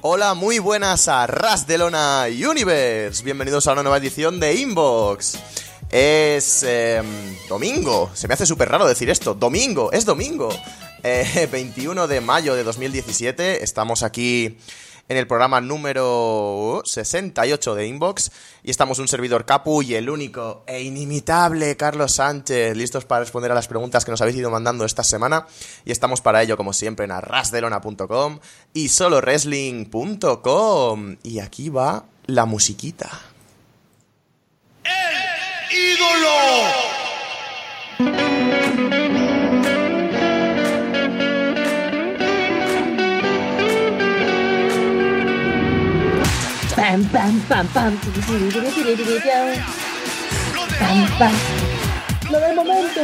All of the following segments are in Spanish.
Hola, muy buenas a Ras de Lona Universe. Bienvenidos a una nueva edición de Inbox. Es domingo. Se me hace súper raro decir esto. Domingo, es domingo. 21 de mayo de 2017. Estamos aquí en el programa número 68 de Inbox. Y estamos un servidor Capu y el único e inimitable Carlos Sánchez, listos para responder a las preguntas que nos habéis ido mandando esta semana. Y estamos para ello, como siempre, en arrasdelona.com y solowrestling.com. Y aquí va la musiquita. ¡El ídolo! Pam, pam, pam, pam. Pam, pam. Lo del momento.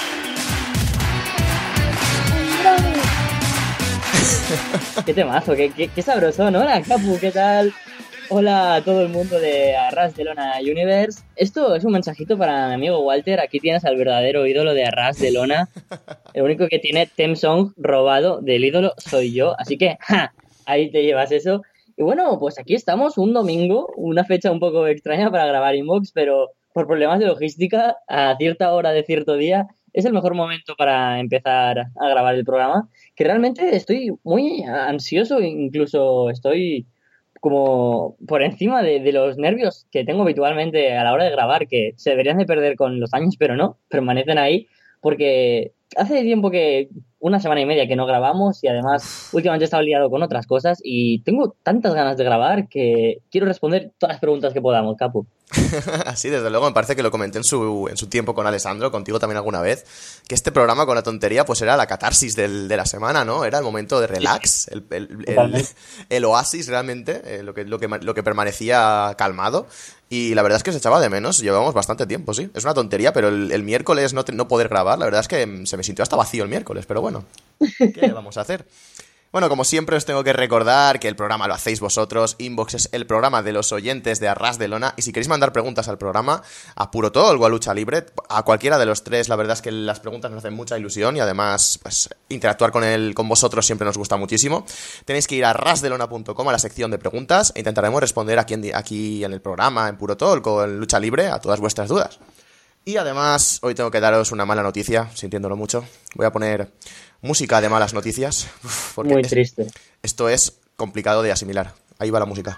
Qué temazo, qué sabroso, ¿no? Hola, Capu, ¿qué tal? Hola a todo el mundo de Arras de Lona Universe. Esto es un mensajito para mi amigo Walter. Aquí tienes al verdadero ídolo de Arras de Lona. El único que tiene theme song robado del ídolo soy yo. Así que, ¡ja! Ahí te llevas eso. Y bueno, pues aquí estamos, un domingo, una fecha un poco extraña para grabar Inbox, pero por problemas de logística, a cierta hora de cierto día, es el mejor momento para empezar a grabar el programa, que realmente estoy muy ansioso, incluso estoy como por encima de los nervios que tengo habitualmente a la hora de grabar, que se deberían de perder con los años, pero no, permanecen ahí, porque hace tiempo que una semana y media que no grabamos y además últimamente he estado liado con otras cosas y tengo tantas ganas de grabar que quiero responder todas las preguntas que podamos, Capu. Así, desde luego, me parece que lo comenté en su tiempo con Alessandro, contigo también alguna vez, que este programa con la tontería pues era la catarsis de la semana, ¿no? Era el momento de relax, el oasis realmente, lo que permanecía calmado. Y la verdad es que se echaba de menos, llevamos bastante tiempo, sí. Es una tontería, pero el miércoles no poder grabar, la verdad es que se me sintió hasta vacío el miércoles, pero bueno, ¿qué le vamos a hacer? Bueno, como siempre os tengo que recordar que el programa lo hacéis vosotros. Inbox es el programa de los oyentes de Arras de Lona. Y si queréis mandar preguntas al programa, a Puro Talk o a Lucha Libre, a cualquiera de los tres, la verdad es que las preguntas nos hacen mucha ilusión y además pues interactuar con vosotros siempre nos gusta muchísimo. Tenéis que ir a arrasdelona.com, a la sección de preguntas, e intentaremos responder aquí en el programa, en Puro Talk o en Lucha Libre, a todas vuestras dudas. Y además, hoy tengo que daros una mala noticia, sintiéndolo mucho. Voy a poner música de malas noticias. Muy triste. Esto es complicado de asimilar. Ahí va la música.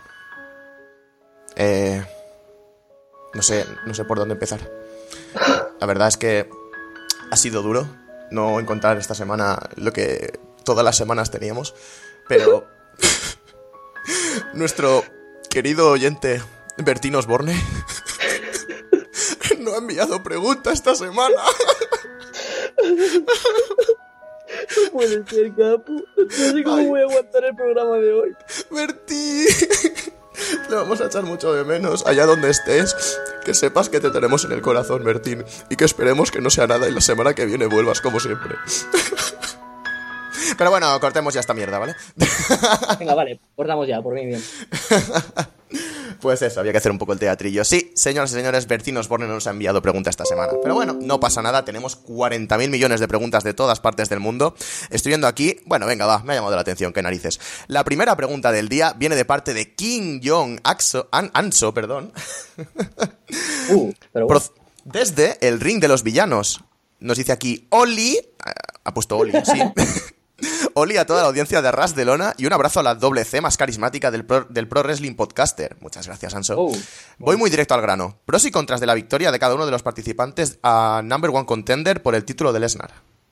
No sé por dónde empezar. La verdad es que ha sido duro no encontrar esta semana lo que todas las semanas teníamos. Pero nuestro querido oyente Bertín Osborne no ha enviado pregunta esta semana. No puede ser, Capu. No sé cómo voy a aguantar el programa de hoy. Bertí, le vamos a echar mucho de menos. Allá donde estés, que sepas que te tenemos en el corazón, Bertín. Y que esperemos que no sea nada y la semana que viene vuelvas como siempre. Pero bueno, cortemos ya esta mierda, ¿vale? Venga, vale, cortamos ya, por mí bien. Pues eso, había que hacer un poco el teatrillo. Sí, señoras y señores, Bertín Osborne no nos ha enviado pregunta esta semana. Pero bueno, no pasa nada, tenemos 40.000 millones de preguntas de todas partes del mundo. Estoy viendo aquí, bueno, venga, va, me ha llamado la atención, qué narices. La primera pregunta del día viene de parte de Kim Jong-Anso, perdón. Pero bueno. Desde el ring de los villanos. Nos dice aquí, Oli, ha puesto Oli, sí. Oli a toda la audiencia de Arras de Lona y un abrazo a la doble C más carismática del Pro Wrestling Podcaster. Muchas gracias, Anso. Voy muy directo al grano. Pros y contras de la victoria de cada uno de los participantes a Number One Contender por el título de Lesnar.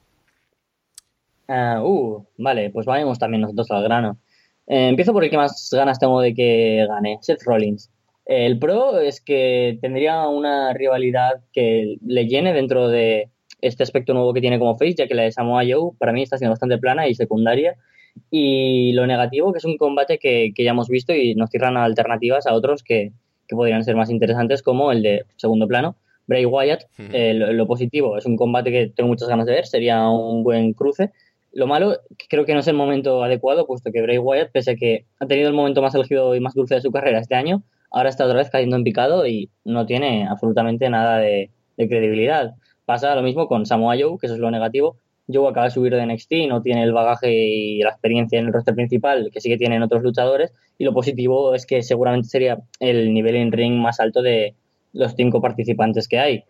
Vale, pues vayamos también nosotros al grano. Empiezo por el que más ganas tengo de que gane, Seth Rollins. El pro es que tendría una rivalidad que le llene dentro de este aspecto nuevo que tiene como face, ya que la de Samoa Joe para mí está siendo bastante plana y secundaria. Y lo negativo, que es un combate que ya hemos visto y nos cierran alternativas a otros que podrían ser más interesantes, como el de segundo plano, Bray Wyatt. Lo positivo, es un combate que tengo muchas ganas de ver, sería un buen cruce. Lo malo, creo que no es el momento adecuado, puesto que Bray Wyatt, pese a que ha tenido el momento más elegido y más dulce de su carrera este año, ahora está otra vez cayendo en picado y no tiene absolutamente nada de credibilidad. Pasa lo mismo con Samoa Joe, que eso es lo negativo, Joe acaba de subir de NXT, no tiene el bagaje y la experiencia en el roster principal que sí que tienen otros luchadores, y lo positivo es que seguramente sería el nivel en ring más alto de los 5 participantes que hay.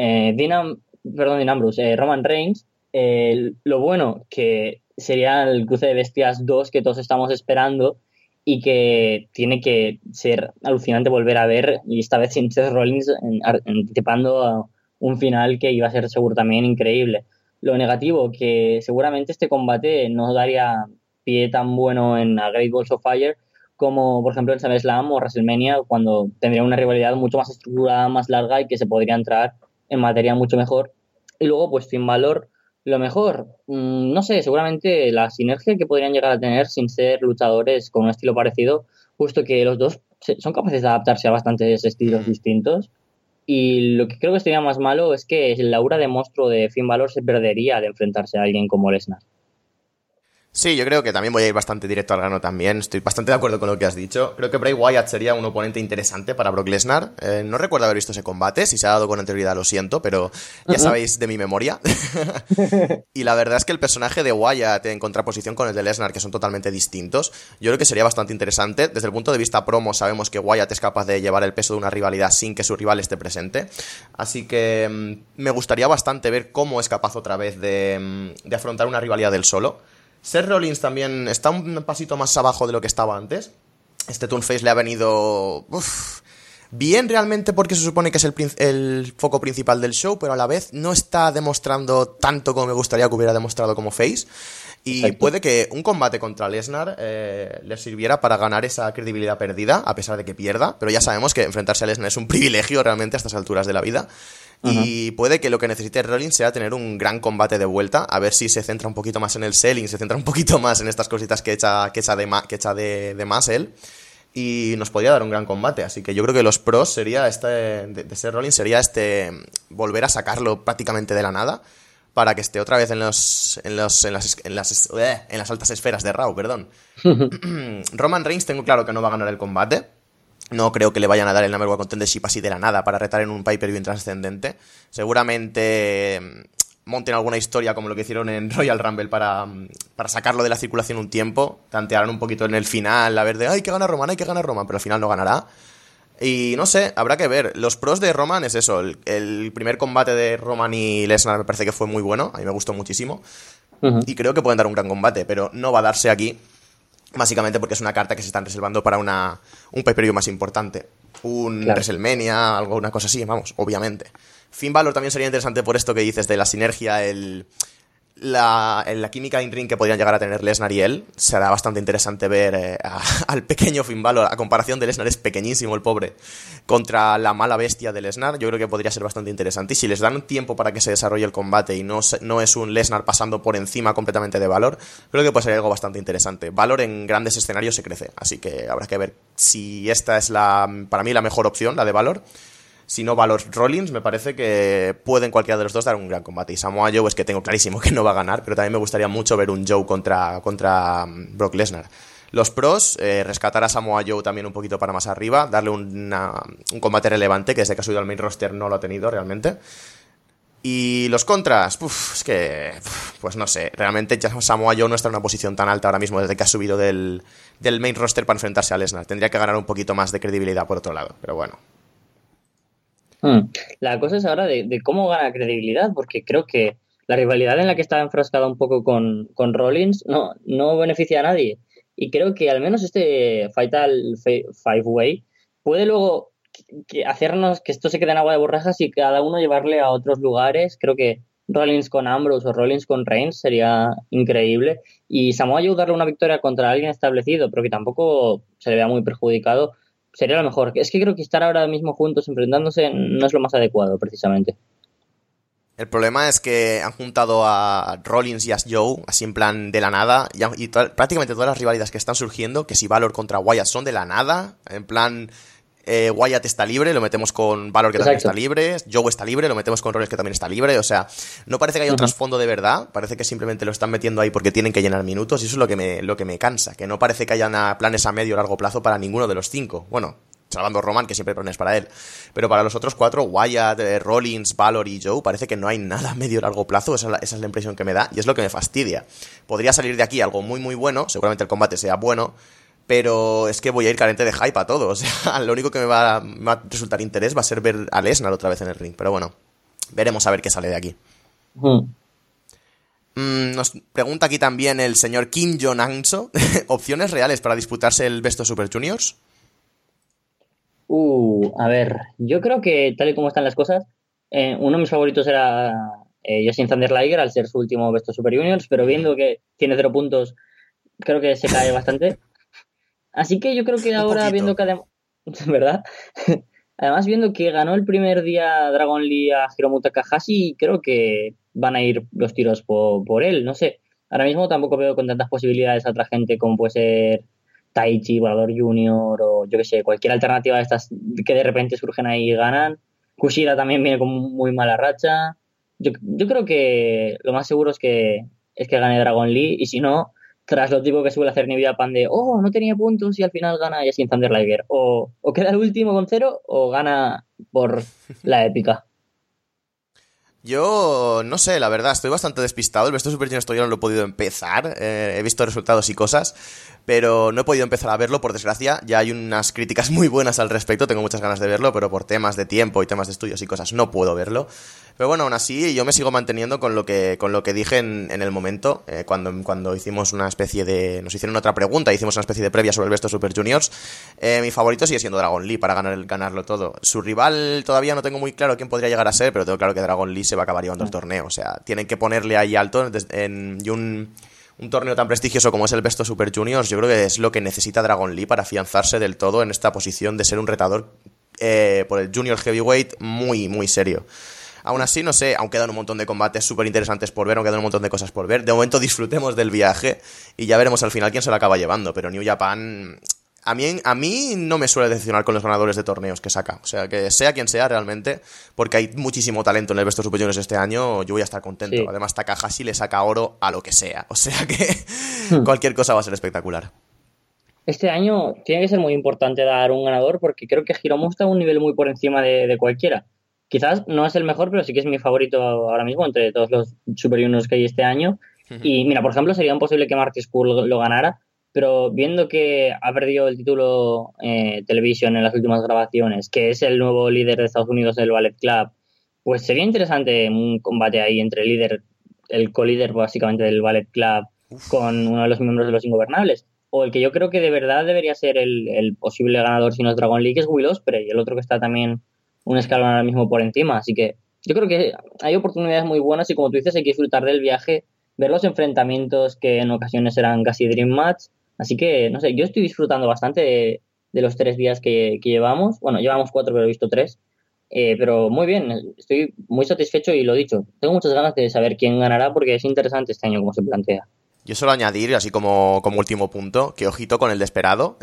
Dean Ambrose, Roman Reigns, lo bueno que sería el cruce de bestias 2 que todos estamos esperando y que tiene que ser alucinante volver a ver, y esta vez sin Seth Rollins anticipando a un final que iba a ser seguro también increíble. Lo negativo, que seguramente este combate no daría pie tan bueno en a Great Balls of Fire como por ejemplo en SummerSlam o WrestleMania, cuando tendría una rivalidad mucho más estructurada, más larga y que se podría entrar en materia mucho mejor. Y luego pues Finn Balor, lo mejor, no sé, seguramente la sinergia que podrían llegar a tener sin ser luchadores con un estilo parecido, puesto que los dos son capaces de adaptarse a bastantes estilos distintos. Y lo que creo que sería más malo es que el aura de monstruo de Finn Balor se perdería al enfrentarse a alguien como Lesnar. Sí, yo creo que también voy a ir bastante directo al grano también. Estoy bastante de acuerdo con lo que has dicho. Creo que Bray Wyatt sería un oponente interesante para Brock Lesnar. No recuerdo haber visto ese combate. Si se ha dado con anterioridad, lo siento, pero ya sabéis de mi memoria. Y la verdad es que el personaje de Wyatt en contraposición con el de Lesnar, que son totalmente distintos, yo creo que sería bastante interesante. Desde el punto de vista promo, sabemos que Wyatt es capaz de llevar el peso de una rivalidad sin que su rival esté presente. Así que me gustaría bastante ver cómo es capaz otra vez de afrontar una rivalidad del solo. Seth Rollins también está un pasito más abajo de lo que estaba antes. Este Toonface le ha venido bien realmente, porque se supone que es el foco principal del show, pero a la vez no está demostrando tanto como me gustaría que hubiera demostrado como face. Y exacto, puede que un combate contra Lesnar le sirviera para ganar esa credibilidad perdida, a pesar de que pierda. Pero ya sabemos que enfrentarse a Lesnar es un privilegio realmente a estas alturas de la vida. Y puede que lo que necesite Rollins sea tener un gran combate de vuelta, a ver si se centra un poquito más en el selling, se centra un poquito más en estas cositas que echa de más él, y nos podría dar un gran combate. Así que yo creo que los pros sería de Seth Rollins sería volver a sacarlo prácticamente de la nada para que esté otra vez en las altas esferas de Raw, perdón. Roman Reigns tengo claro que no va a ganar el combate. No creo que le vayan a dar el Number One Contendership así de la nada para retar en un pay-per-view intrascendente. Seguramente monten alguna historia como lo que hicieron en Royal Rumble para sacarlo de la circulación un tiempo. Tantearán un poquito en el final, a ver de hay que ganar Roman, pero al final no ganará. Y no sé, habrá que ver. Los pros de Roman es eso. El primer combate de Roman y Lesnar me parece que fue muy bueno. A mí me gustó muchísimo. Y creo que pueden dar un gran combate, pero no va a darse aquí. Básicamente porque es una carta que se están reservando para un pay-per-view más importante. Claro. WrestleMania, alguna cosa así, vamos, obviamente. Finn Balor también sería interesante por esto que dices de la sinergia, la química in ring que podrían llegar a tener Lesnar y él. Será bastante interesante ver al pequeño Finn Balor, a comparación de Lesnar, es pequeñísimo el pobre, contra la mala bestia de Lesnar. Yo creo que podría ser bastante interesante, y si les dan un tiempo para que se desarrolle el combate y no es un Lesnar pasando por encima completamente de Balor, creo que puede ser algo bastante interesante. Balor en grandes escenarios se crece, así que habrá que ver si esta es para mí la mejor opción, la de Balor. Si no, Balor Rollins, me parece que pueden cualquiera de los dos dar un gran combate. Y Samoa Joe es que tengo clarísimo que no va a ganar, pero también me gustaría mucho ver un Joe contra Brock Lesnar. Los pros, rescatar a Samoa Joe también un poquito para más arriba, darle un combate relevante, que desde que ha subido al main roster no lo ha tenido realmente. Y los contras, pues no sé, realmente ya Samoa Joe no está en una posición tan alta ahora mismo desde que ha subido del main roster para enfrentarse a Lesnar. Tendría que ganar un poquito más de credibilidad por otro lado, pero bueno. La cosa es ahora de cómo gana credibilidad, porque creo que la rivalidad en la que estaba enfrascada un poco con Rollins no beneficia a nadie. Y creo que al menos este Fatal Five-Way puede luego hacernos que esto se quede en agua de borrajas y cada uno llevarle a otros lugares. Creo que Rollins con Ambrose o Rollins con Reigns sería increíble. Y Samoa Joe darle una victoria contra alguien establecido, pero que tampoco se le vea muy perjudicado, sería lo mejor. Es que creo que estar ahora mismo juntos enfrentándose no es lo más adecuado, precisamente. El problema es que han juntado a Rollins y a Joe así en plan de la nada, y prácticamente todas las rivalidades que están surgiendo, que si Balor contra Wyatt, son de la nada, en plan Wyatt está libre, lo metemos con Balor que también está libre, Joe está libre, lo metemos con Rollins que también está libre. O sea, no parece que haya un trasfondo de verdad, parece que simplemente lo están metiendo ahí porque tienen que llenar minutos, y eso es lo que me cansa, que no parece que haya planes a medio o largo plazo para ninguno de los cinco. Bueno, salvando Roman, que siempre pones para él. Pero para los otros 4, Wyatt, Rollins, Balor y Joe, parece que no hay nada a medio o largo plazo. Esa es la impresión que me da y es lo que me fastidia. Podría salir de aquí algo muy muy bueno, seguramente el combate sea bueno, pero es que voy a ir carente de hype a todo. O sea, lo único que me va a resultar interés va a ser ver a Lesnar otra vez en el ring. Pero bueno, veremos a ver qué sale de aquí. Nos pregunta aquí también el señor Kim Jong-Anso. ¿Opciones reales para disputarse el Best of Super Juniors? A ver, yo creo que tal y como están las cosas, uno de mis favoritos era Justin Thunder Liger al ser su último Best of Super Juniors, pero viendo que tiene 0 puntos, creo que se cae bastante. Así que yo creo que ahora, viendo que ¿verdad? Además, viendo que ganó el primer día Dragon Lee a Hiromu Takahashi, creo que van a ir los tiros por él, no sé. Ahora mismo tampoco veo con tantas posibilidades a otra gente como puede ser Taichi, Volador Junior o yo que sé, cualquier alternativa de estas que de repente surgen ahí y ganan. Kushida también viene con muy mala racha. Yo creo que lo más seguro es que gane Dragon Lee, y si no, tras lo tipo que suele hacer New Japan de no tenía puntos y al final gana Justin Thunder Liger. O queda el último con 0 o gana por la épica. Yo no sé, la verdad, estoy bastante despistado. El Best of Super Juniors todavía no lo he podido empezar. He visto resultados y cosas, pero no he podido empezar a verlo, por desgracia. Ya hay unas críticas muy buenas al respecto, tengo muchas ganas de verlo, pero por temas de tiempo y temas de estudios y cosas no puedo verlo. Pero bueno, aún así yo me sigo manteniendo con lo que dije en el momento, cuando hicimos una especie de... Nos hicieron otra pregunta, hicimos una especie de previa sobre el Best of Super Juniors. Mi favorito sigue siendo Dragon Lee para ganarlo todo. Su rival todavía no tengo muy claro quién podría llegar a ser, pero tengo claro que Dragon Lee se va a acabar llevando el torneo. O sea, tienen que ponerle ahí alto y un torneo tan prestigioso como es el Best of Super Juniors, yo creo que es lo que necesita Dragon Lee para afianzarse del todo en esta posición de ser un retador por el Junior Heavyweight muy, muy serio. Aún así, no sé, aún quedan un montón de combates súper interesantes por ver, aún quedan un montón de cosas por ver. De momento disfrutemos del viaje y ya veremos al final quién se lo acaba llevando. Pero New Japan, a mí no me suele decepcionar con los ganadores de torneos que saca. O sea, que sea quien sea realmente, porque hay muchísimo talento en el Best of Super Juniors este año, yo voy a estar contento. Sí. Además, Takahashi le saca oro a lo que sea. O sea que cualquier cosa va a ser espectacular. Este año tiene que ser muy importante dar un ganador, porque creo que Hiromu está a un nivel muy por encima de cualquiera. Quizás no es el mejor, pero sí que es mi favorito ahora mismo entre todos los Super Juniors que hay este año. Y mira, por ejemplo, sería imposible que Marty Scurll lo ganara, pero viendo que ha perdido el título Television en las últimas grabaciones, que es el nuevo líder de Estados Unidos del Ballet Club, pues sería interesante un combate ahí entre el co-líder básicamente del Ballet Club con uno de los miembros de los Ingobernables. O el que yo creo que de verdad debería ser el posible ganador si no es Dragon Lee, que es Will Ospreay, y el otro que está también un escalón ahora mismo por encima. Así que yo creo que hay oportunidades muy buenas y, como tú dices, hay que disfrutar del viaje, ver los enfrentamientos que en ocasiones eran casi Dream Match. Así que, no sé, yo estoy disfrutando bastante de los 3 días que llevamos. Bueno, llevamos 4, pero he visto 3. Pero muy bien, estoy muy satisfecho y lo dicho, tengo muchas ganas de saber quién ganará, porque es interesante este año como se plantea. Yo suelo añadir, así como último punto, que ojito con el Desperado.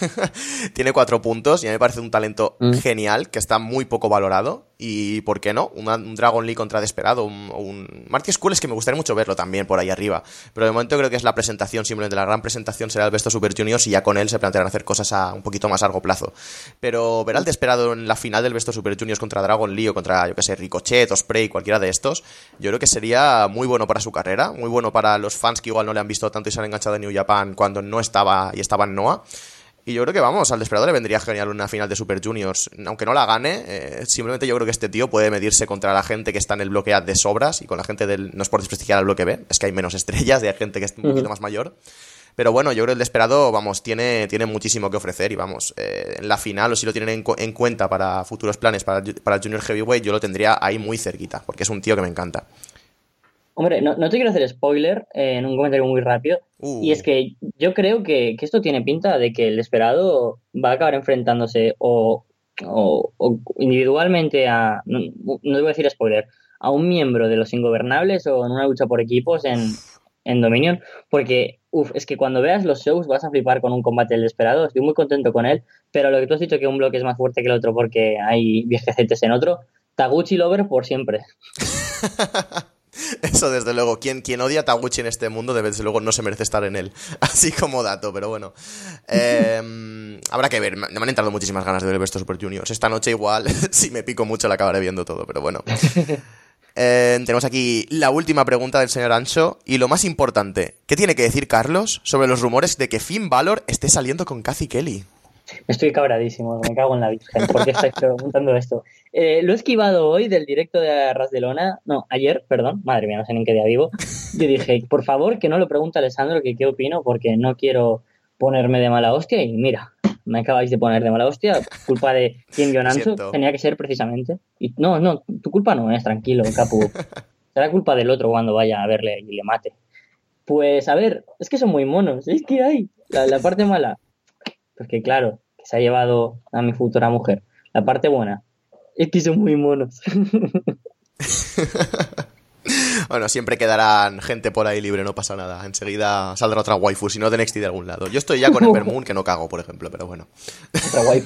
Tiene 4 puntos y a mí me parece un talento genial, que está muy poco valorado. Y, ¿por qué no? Un Dragon Lee contra Desperado. Un Marty Scurll es que me gustaría mucho verlo también por ahí arriba. Pero de momento creo que es la presentación, simplemente la gran presentación será el Best of Super Juniors y ya con él se plantearán hacer cosas a un poquito más largo plazo. Pero ver al Desperado en la final del Best of Super Juniors contra Dragon Lee o contra, yo que sé, Ricochet, Ospreay, cualquiera de estos, yo creo que sería muy bueno para su carrera, muy bueno para los fans que igual no le han visto tanto y se han enganchado en New Japan cuando no estaba y estaba en Noah. Y yo creo que, vamos, al Desperado le vendría genial una final de Super Juniors. Aunque no la gane, simplemente yo creo que este tío puede medirse contra la gente que está en el bloque A de sobras y con la gente del... No es por desprestigiar al bloque B, es que hay menos estrellas y hay gente que es un poquito más mayor. Pero bueno, yo creo que el Desperado, vamos, tiene muchísimo que ofrecer y, vamos, en la final, o si lo tienen en cuenta para futuros planes para el Junior Heavyweight, yo lo tendría ahí muy cerquita, porque es un tío que me encanta. Hombre, no te quiero hacer spoiler en un comentario muy rápido. Y es que yo creo que esto tiene pinta de que el Desperado va a acabar enfrentándose o individualmente a... No debo decir spoiler, a un miembro de los Ingobernables o en una lucha por equipos en Dominion. Porque, es que cuando veas los shows vas a flipar con un combate del Desperado. Estoy muy contento con él. Pero lo que tú has dicho, que un bloque es más fuerte que el otro porque hay viejecetes en otro, Taguchi Lover por siempre. Eso, desde luego. Quien odia a Taguchi en este mundo, desde luego, no se merece estar en él. Así como dato, pero bueno. Habrá que ver. Me han entrado muchísimas ganas de ver Best of Super Juniors. Esta noche igual, si me pico mucho, la acabaré viendo todo, pero bueno. Tenemos aquí la última pregunta del señor Ancho. Y lo más importante, ¿qué tiene que decir Carlos sobre los rumores de que Finn Balor esté saliendo con Cathy Kelly? Estoy cabradísimo, me cago en la Virgen. ¿Por qué estáis preguntando esto? Lo he esquivado hoy del directo de Arras de Lona. No, ayer, perdón. Madre mía, no sé ni en qué día vivo. Yo dije, por favor, que no lo pregunte Alessandro que qué opino, porque no quiero ponerme de mala hostia. Y mira, me acabáis de poner de mala hostia. Culpa de Kim Jong-un. Tenía que ser precisamente. Y no, tu culpa no es, tranquilo, Capu. Será culpa del otro cuando vaya a verle y le mate. Pues, a ver, es que son muy monos. Es que hay la parte mala. Porque claro, que se ha llevado a mi futura mujer. La parte buena es que son muy monos. Bueno, siempre quedarán gente por ahí libre, no pasa nada. Enseguida saldrá otra waifu, si no de NXT de algún lado. Yo estoy ya con Ember Moon, que no cago, por ejemplo, pero bueno. Otra waifu.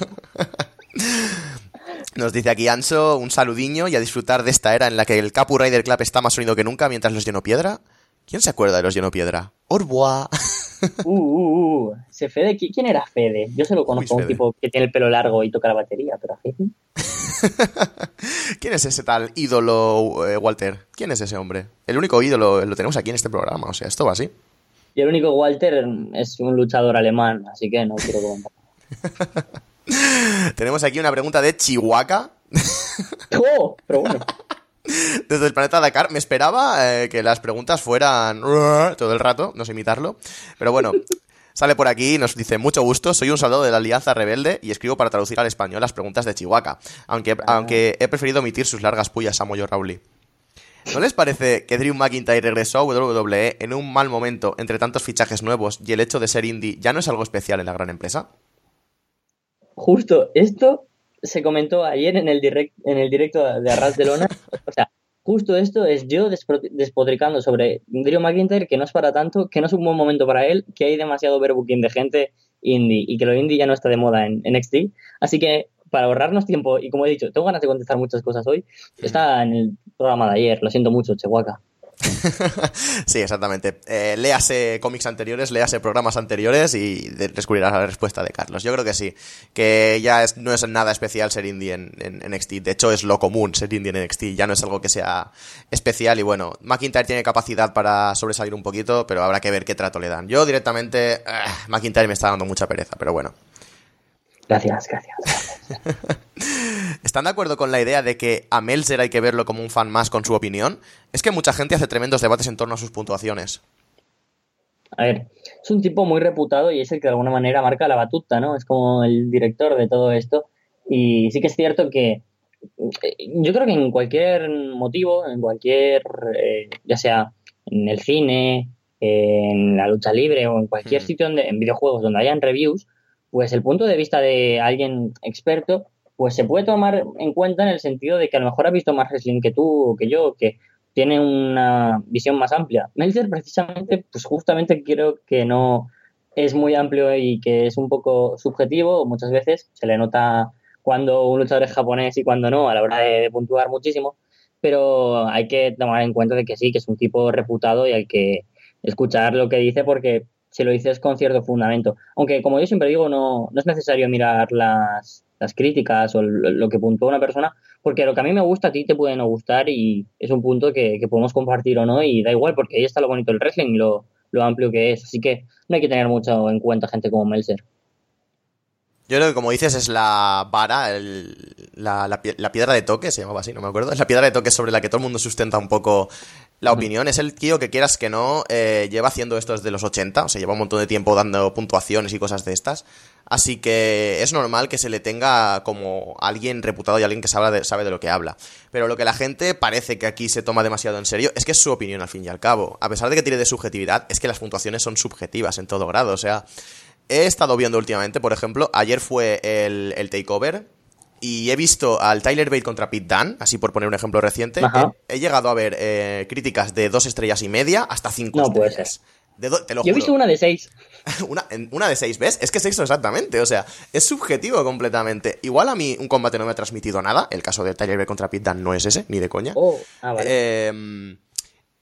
Nos dice aquí Anso, un saludiño y a disfrutar de esta era en la que el Kapu Rider Club está más sonido que nunca mientras los lleno piedra. ¿Quién se acuerda de los lleno piedra? ¡Orboa! Ese Fede, ¿quién era Fede? Yo solo conozco a un tipo que tiene el pelo largo y toca la batería, pero a Fede. ¿Quién es ese tal ídolo, Walter? ¿Quién es ese hombre? El único ídolo lo tenemos aquí en este programa, o sea, esto va así. Y el único Walter es un luchador alemán, así que no quiero comentar. Tenemos aquí una pregunta de Chihuahua. ¡Oh! Pero bueno. Desde el planeta Dakar. Me esperaba que las preguntas fueran todo el rato, no sé imitarlo. Pero bueno, sale por aquí y nos dice: mucho gusto, soy un soldado de la Alianza Rebelde y escribo para traducir al español las preguntas de Chihuahua, aunque he preferido omitir sus largas pullas a Moyo Rawley. ¿No les parece que Drew McIntyre regresó a WWE en un mal momento entre tantos fichajes nuevos y el hecho de ser indie ya no es algo especial en la gran empresa? Justo esto se comentó ayer en el directo de Arras de Lona. O sea, justo esto es yo despotricando sobre Drew McIntyre, que no es para tanto, que no es un buen momento para él, que hay demasiado overbooking de gente indie y que lo indie ya no está de moda en NXT. Así que, para ahorrarnos tiempo, y como he dicho, tengo ganas de contestar muchas cosas hoy, está en el programa de ayer. Lo siento mucho, Chihuahua. Sí, exactamente. Léase cómics anteriores, léase programas anteriores y descubrirás la respuesta de Carlos. Yo creo que sí, que ya no es nada especial ser indie en NXT. De hecho, es lo común ser indie en NXT. Ya no es algo que sea especial. Y bueno, McIntyre tiene capacidad para sobresalir un poquito, pero habrá que ver qué trato le dan. Yo directamente, McIntyre me está dando mucha pereza, pero bueno. Gracias. ¿Están de acuerdo con la idea de que a Meltzer hay que verlo como un fan más con su opinión? Es que mucha gente hace tremendos debates en torno a sus puntuaciones. A ver, es un tipo muy reputado y es el que de alguna manera marca la batuta, ¿no? Es como el director de todo esto. Y sí que es cierto que yo creo que en cualquier motivo, en cualquier, ya sea en el cine, en la lucha libre o en cualquier sitio en videojuegos donde hayan reviews, pues el punto de vista de alguien experto pues se puede tomar en cuenta en el sentido de que a lo mejor ha visto más wrestling que tú o que yo, que tiene una visión más amplia. Meltzer precisamente, pues justamente creo que no es muy amplio y que es un poco subjetivo. Muchas veces se le nota cuando un luchador es japonés y cuando no, a la hora de puntuar muchísimo, pero hay que tomar en cuenta de que sí, que es un tipo reputado y hay que escuchar lo que dice porque si lo dices con cierto fundamento. Aunque, como yo siempre digo, no es necesario mirar las críticas o lo que puntúa una persona, porque lo que a mí me gusta a ti te puede no gustar y es un punto que podemos compartir o no y da igual, porque ahí está lo bonito del wrestling y lo amplio que es. Así que no hay que tener mucho en cuenta gente como Meltzer. Yo creo que, como dices, es la vara, la piedra de toque, se llamaba así, no me acuerdo. Es la piedra de toque sobre la que todo el mundo sustenta un poco la opinión. Es el tío que, quieras que no, lleva haciendo esto desde los 80, o sea, lleva un montón de tiempo dando puntuaciones y cosas de estas. Así que es normal que se le tenga como alguien reputado y alguien que sabe de lo que habla. Pero lo que la gente parece que aquí se toma demasiado en serio es que es su opinión al fin y al cabo. A pesar de que tiene de subjetividad, es que las puntuaciones son subjetivas en todo grado, o sea... He estado viendo últimamente, por ejemplo, ayer fue el Takeover y he visto al Tyler Bate contra Pete Dunne, así por poner un ejemplo reciente. He llegado a ver críticas de 2 estrellas y media hasta 5 estrellas. No puede ser. Te lo juro. Yo he visto una de 6. una de 6, ¿ves? Es que es eso exactamente, o sea, es subjetivo completamente. Igual a mí un combate no me ha transmitido nada, el caso de Tyler Bate contra Pete Dunne no es ese, ni de coña. Vale.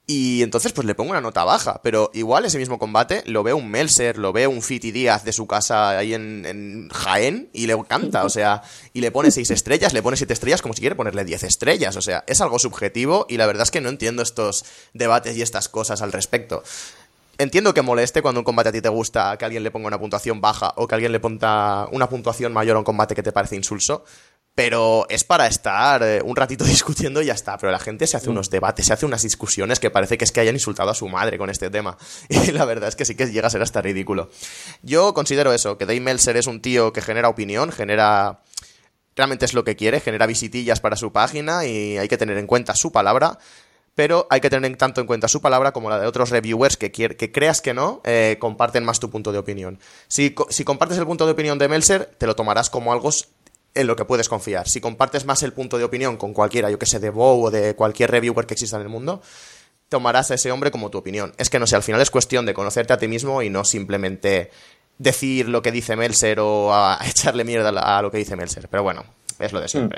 Y entonces pues le pongo una nota baja, pero igual ese mismo combate lo ve un Meltzer, lo ve un Fiti Díaz de su casa ahí en Jaén y le encanta, o sea, y le pone 6 estrellas, le pone 7 estrellas como si quiere ponerle 10 estrellas, o sea, es algo subjetivo y la verdad es que no entiendo estos debates y estas cosas al respecto. Entiendo que moleste cuando un combate a ti te gusta que alguien le ponga una puntuación baja o que alguien le ponga una puntuación mayor a un combate que te parece insulso. Pero es para estar un ratito discutiendo y ya está. Pero la gente se hace unos debates, se hace unas discusiones que parece que es que hayan insultado a su madre con este tema. Y la verdad es que sí que llega a ser hasta ridículo. Yo considero eso, que Dave Meltzer es un tío que genera opinión, realmente es lo que quiere, genera visitillas para su página y hay que tener en cuenta su palabra. Pero hay que tener tanto en cuenta su palabra como la de otros reviewers que creas que no, comparten más tu punto de opinión. Si compartes el punto de opinión de Meltzer, te lo tomarás como algo en lo que puedes confiar. Si compartes más el punto de opinión con cualquiera, yo que sé, de Bow o de cualquier reviewer que exista en el mundo, tomarás a ese hombre como tu opinión. Es que no sé, al final es cuestión de conocerte a ti mismo y no simplemente decir lo que dice Meltzer o a echarle mierda a lo que dice Meltzer. Pero bueno, es lo de siempre.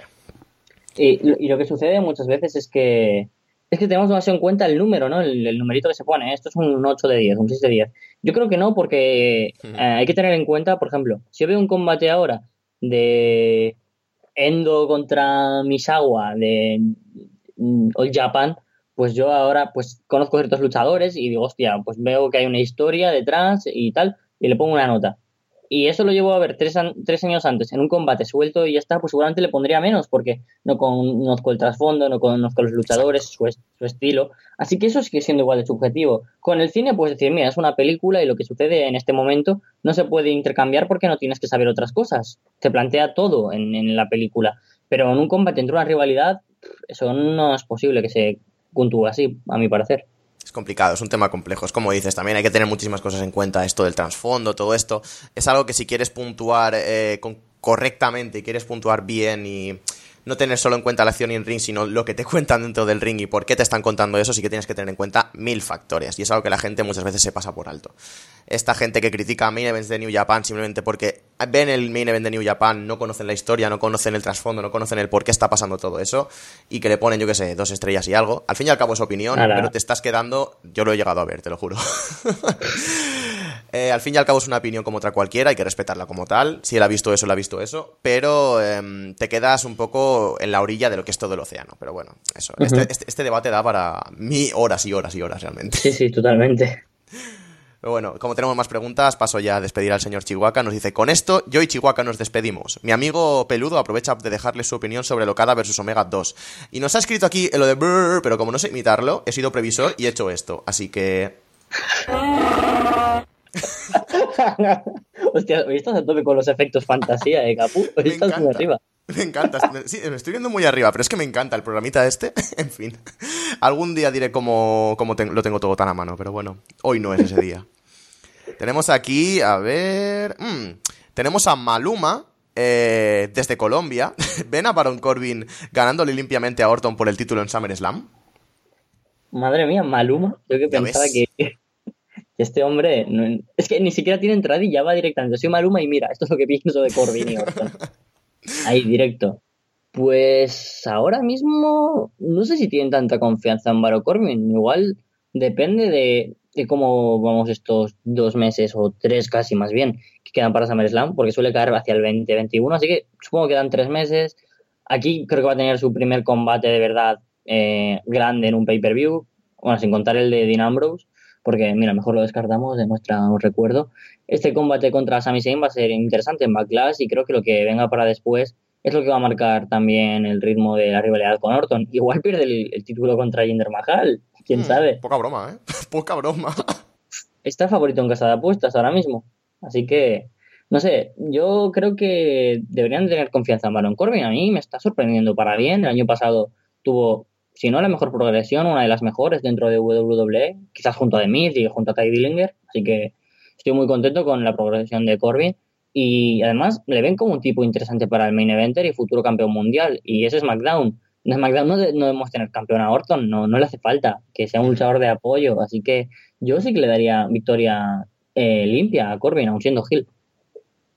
Y lo que sucede muchas veces es que tenemos demasiado en cuenta el número, ¿no? El numerito que se pone. Esto es un 8 de 10, un 6 de 10. Yo creo que no, porque hay que tener en cuenta, por ejemplo, si yo veo un combate ahora de Endo contra Misawa de All Japan, pues yo ahora pues conozco ciertos luchadores y digo, hostia, pues veo que hay una historia detrás y tal, y le pongo una nota. Y eso lo llevo a ver 3 años antes en un combate suelto y ya está, pues seguramente le pondría menos porque no conozco el trasfondo, no conozco los luchadores, su estilo. Así que eso sigue siendo igual de subjetivo. Con el cine puedes decir, mira, es una película y lo que sucede en este momento no se puede intercambiar porque no tienes que saber otras cosas. Se plantea todo en la película. Pero en un combate entre una rivalidad, eso no es posible que se puntúe así, a mi parecer. Es complicado, es un tema complejo. Es como dices, también hay que tener muchísimas cosas en cuenta. Esto del trasfondo, todo esto. Es algo que si quieres puntuar correctamente y quieres puntuar bien y no tener solo en cuenta la acción en ring, sino lo que te cuentan dentro del ring y por qué te están contando eso, sí que tienes que tener en cuenta 1000 factores. Y es algo que la gente muchas veces se pasa por alto. Esta gente que critica main events de New Japan simplemente porque ven el main event de New Japan, no conocen la historia, no conocen el trasfondo, no conocen el por qué está pasando todo eso, y que le ponen, yo qué sé, 2 estrellas y algo. Al fin y al cabo es opinión, pero te estás quedando... Yo lo he llegado a ver, te lo juro. Al fin y al cabo es una opinión como otra cualquiera, hay que respetarla como tal. Si él ha visto eso, él ha visto eso. Pero te quedas un poco en la orilla de lo que es todo el océano. Pero bueno, eso. Este debate da para horas y horas y horas realmente. Sí, totalmente. Pero bueno, como tenemos más preguntas, paso ya a despedir al señor Chihuahua. Nos dice, con esto, yo y Chihuahua nos despedimos. Mi amigo Peludo aprovecha de dejarle su opinión sobre el Okada vs Omega 2. Y nos ha escrito aquí lo de brrr, pero como no sé imitarlo, he sido previsor y he hecho esto. Así que... Hostia, hoy estás a tope con los efectos fantasía, Capu. Hoy estás muy arriba. Me encanta. Sí, me estoy viendo muy arriba, pero es que me encanta el programita este. En fin. Algún día diré cómo lo tengo todo tan a mano, pero bueno, hoy no es ese día. Tenemos aquí, a ver... tenemos a Maluma, desde Colombia. ¿Ven a Baron Corbin ganándole limpiamente a Orton por el título en SummerSlam? Madre mía, Maluma. Yo que pensaba que este hombre... es que ni siquiera tiene entrada y ya va directamente. Soy Maluma y mira, esto es lo que pienso de Corbin y Orton. Ahí, directo. Pues ahora mismo no sé si tienen tanta confianza en Baron Corbin. Igual depende de cómo vamos estos 2 meses o 3 casi más bien que quedan para SummerSlam, porque suele caer hacia el 2021, así que supongo que quedan 3 meses. Aquí creo que va a tener su primer combate de verdad grande en un pay-per-view, bueno, sin contar el de Dean Ambrose, porque mira, mejor lo descartamos de nuestro recuerdo. Este combate contra Sami Zayn va a ser interesante en Backlash y creo que lo que venga para después es lo que va a marcar también el ritmo de la rivalidad con Orton. Igual pierde el título contra Jinder Mahal, quién sabe. Poca broma, ¿eh? Poca broma. Está favorito en casa de apuestas ahora mismo, así que no sé, yo creo que deberían tener confianza en Baron Corbin. A mí me está sorprendiendo para bien. El año pasado tuvo, si no la mejor progresión, una de las mejores dentro de WWE, quizás junto a The Miz y junto a Ty Dillinger, así que estoy muy contento con la progresión de Corbin y además le ven como un tipo interesante para el main eventer y futuro campeón mundial, y eso es SmackDown. En SmackDown no debemos tener campeón a Orton, no le hace falta que sea un luchador de apoyo, así que yo sí que le daría victoria limpia a Corbin, aun siendo heel.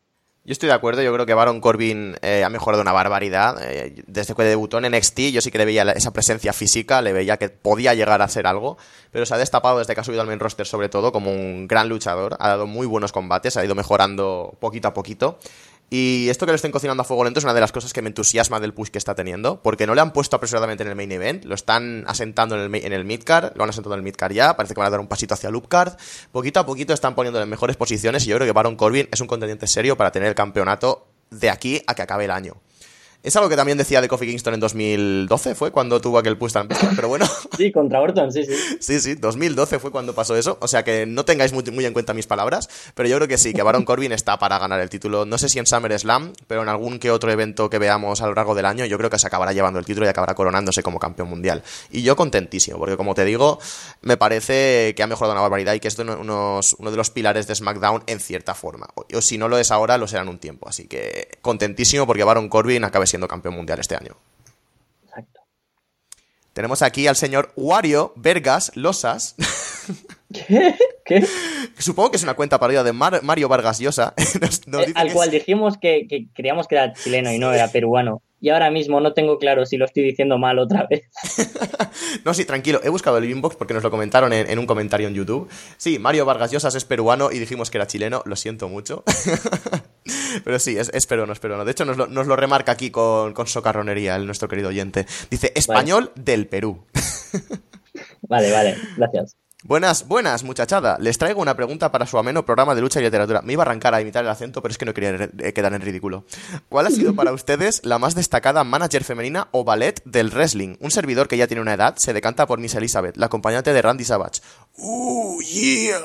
Yo estoy de acuerdo, yo creo que Baron Corbin ha mejorado una barbaridad. Desde que debutó en NXT yo sí que le veía esa presencia física, le veía que podía llegar a ser algo, pero se ha destapado desde que ha subido al main roster sobre todo como un gran luchador, ha dado muy buenos combates, ha ido mejorando poquito a poquito. Y esto que le estén cocinando a fuego lento es una de las cosas que me entusiasma del push que está teniendo, porque no le han puesto apresuradamente en el main event, lo están asentando en el midcard, lo han asentado en el midcard ya, parece que van a dar un pasito hacia el upcard, poquito a poquito están poniéndolo en mejores posiciones y yo creo que Baron Corbin es un contendiente serio para tener el campeonato de aquí a que acabe el año. Es algo que también decía de Kofi Kingston en 2012, fue cuando tuvo aquel push tan bestia, pero bueno. Sí, contra Orton, sí. Sí, 2012 fue cuando pasó eso, o sea que no tengáis muy en cuenta mis palabras, pero yo creo que sí, que Baron Corbin está para ganar el título, no sé si en SummerSlam, pero en algún que otro evento que veamos a lo largo del año, yo creo que se acabará llevando el título y acabará coronándose como campeón mundial. Y yo contentísimo, porque como te digo, me parece que ha mejorado una barbaridad y que es uno de los pilares de SmackDown en cierta forma, o si no lo es ahora, lo será en un tiempo, así que contentísimo porque Baron Corbin acabe siendo campeón mundial este año. Exacto. Tenemos aquí al señor Wario Vargas Llosa. ¿Qué? Supongo que es una cuenta parodia de Mario Vargas Llosa. Al cual dijimos que creíamos que era chileno y no era peruano. Y ahora mismo no tengo claro si lo estoy diciendo mal otra vez. No, sí, tranquilo. He buscado el inbox porque nos lo comentaron en un comentario en YouTube. Sí, Mario Vargas Llosa es peruano y dijimos que era chileno. Lo siento mucho. Pero sí, es peruano, es peruano. De hecho, nos lo remarca aquí con socarronería nuestro querido oyente. Dice, español del Perú. Vale, gracias. Buenas, muchachada. Les traigo una pregunta para su ameno programa de lucha y literatura. Me iba a arrancar a imitar el acento, pero es que no quería quedar en ridículo. ¿Cuál ha sido para ustedes la más destacada manager femenina o ballet del wrestling? Un servidor que ya tiene una edad se decanta por Miss Elizabeth, la acompañante de Randy Savage. Yeah!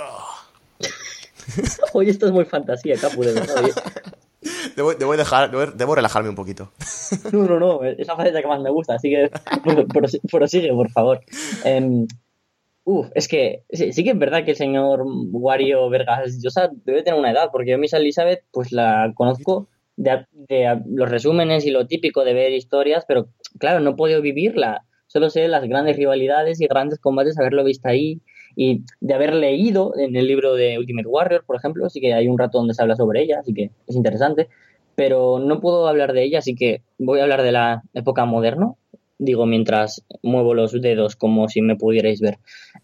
Oye, esto es muy fantasía, Capu, de verdad. Debo relajarme un poquito. No, es la faceta que más me gusta, así que prosigue, por favor. Es que sí que es verdad que el señor Wario Vargas Llosa debe tener una edad, porque yo Miss Elizabeth pues la conozco de los resúmenes y lo típico de ver historias, pero claro, no he podido vivirla. Solo sé las grandes rivalidades y grandes combates, haberlo visto ahí y de haber leído en el libro de Ultimate Warrior, por ejemplo, sí que hay un rato donde se habla sobre ella, así que es interesante, pero no puedo hablar de ella, así que voy a hablar de la época moderna. Digo, mientras muevo los dedos como si me pudierais ver.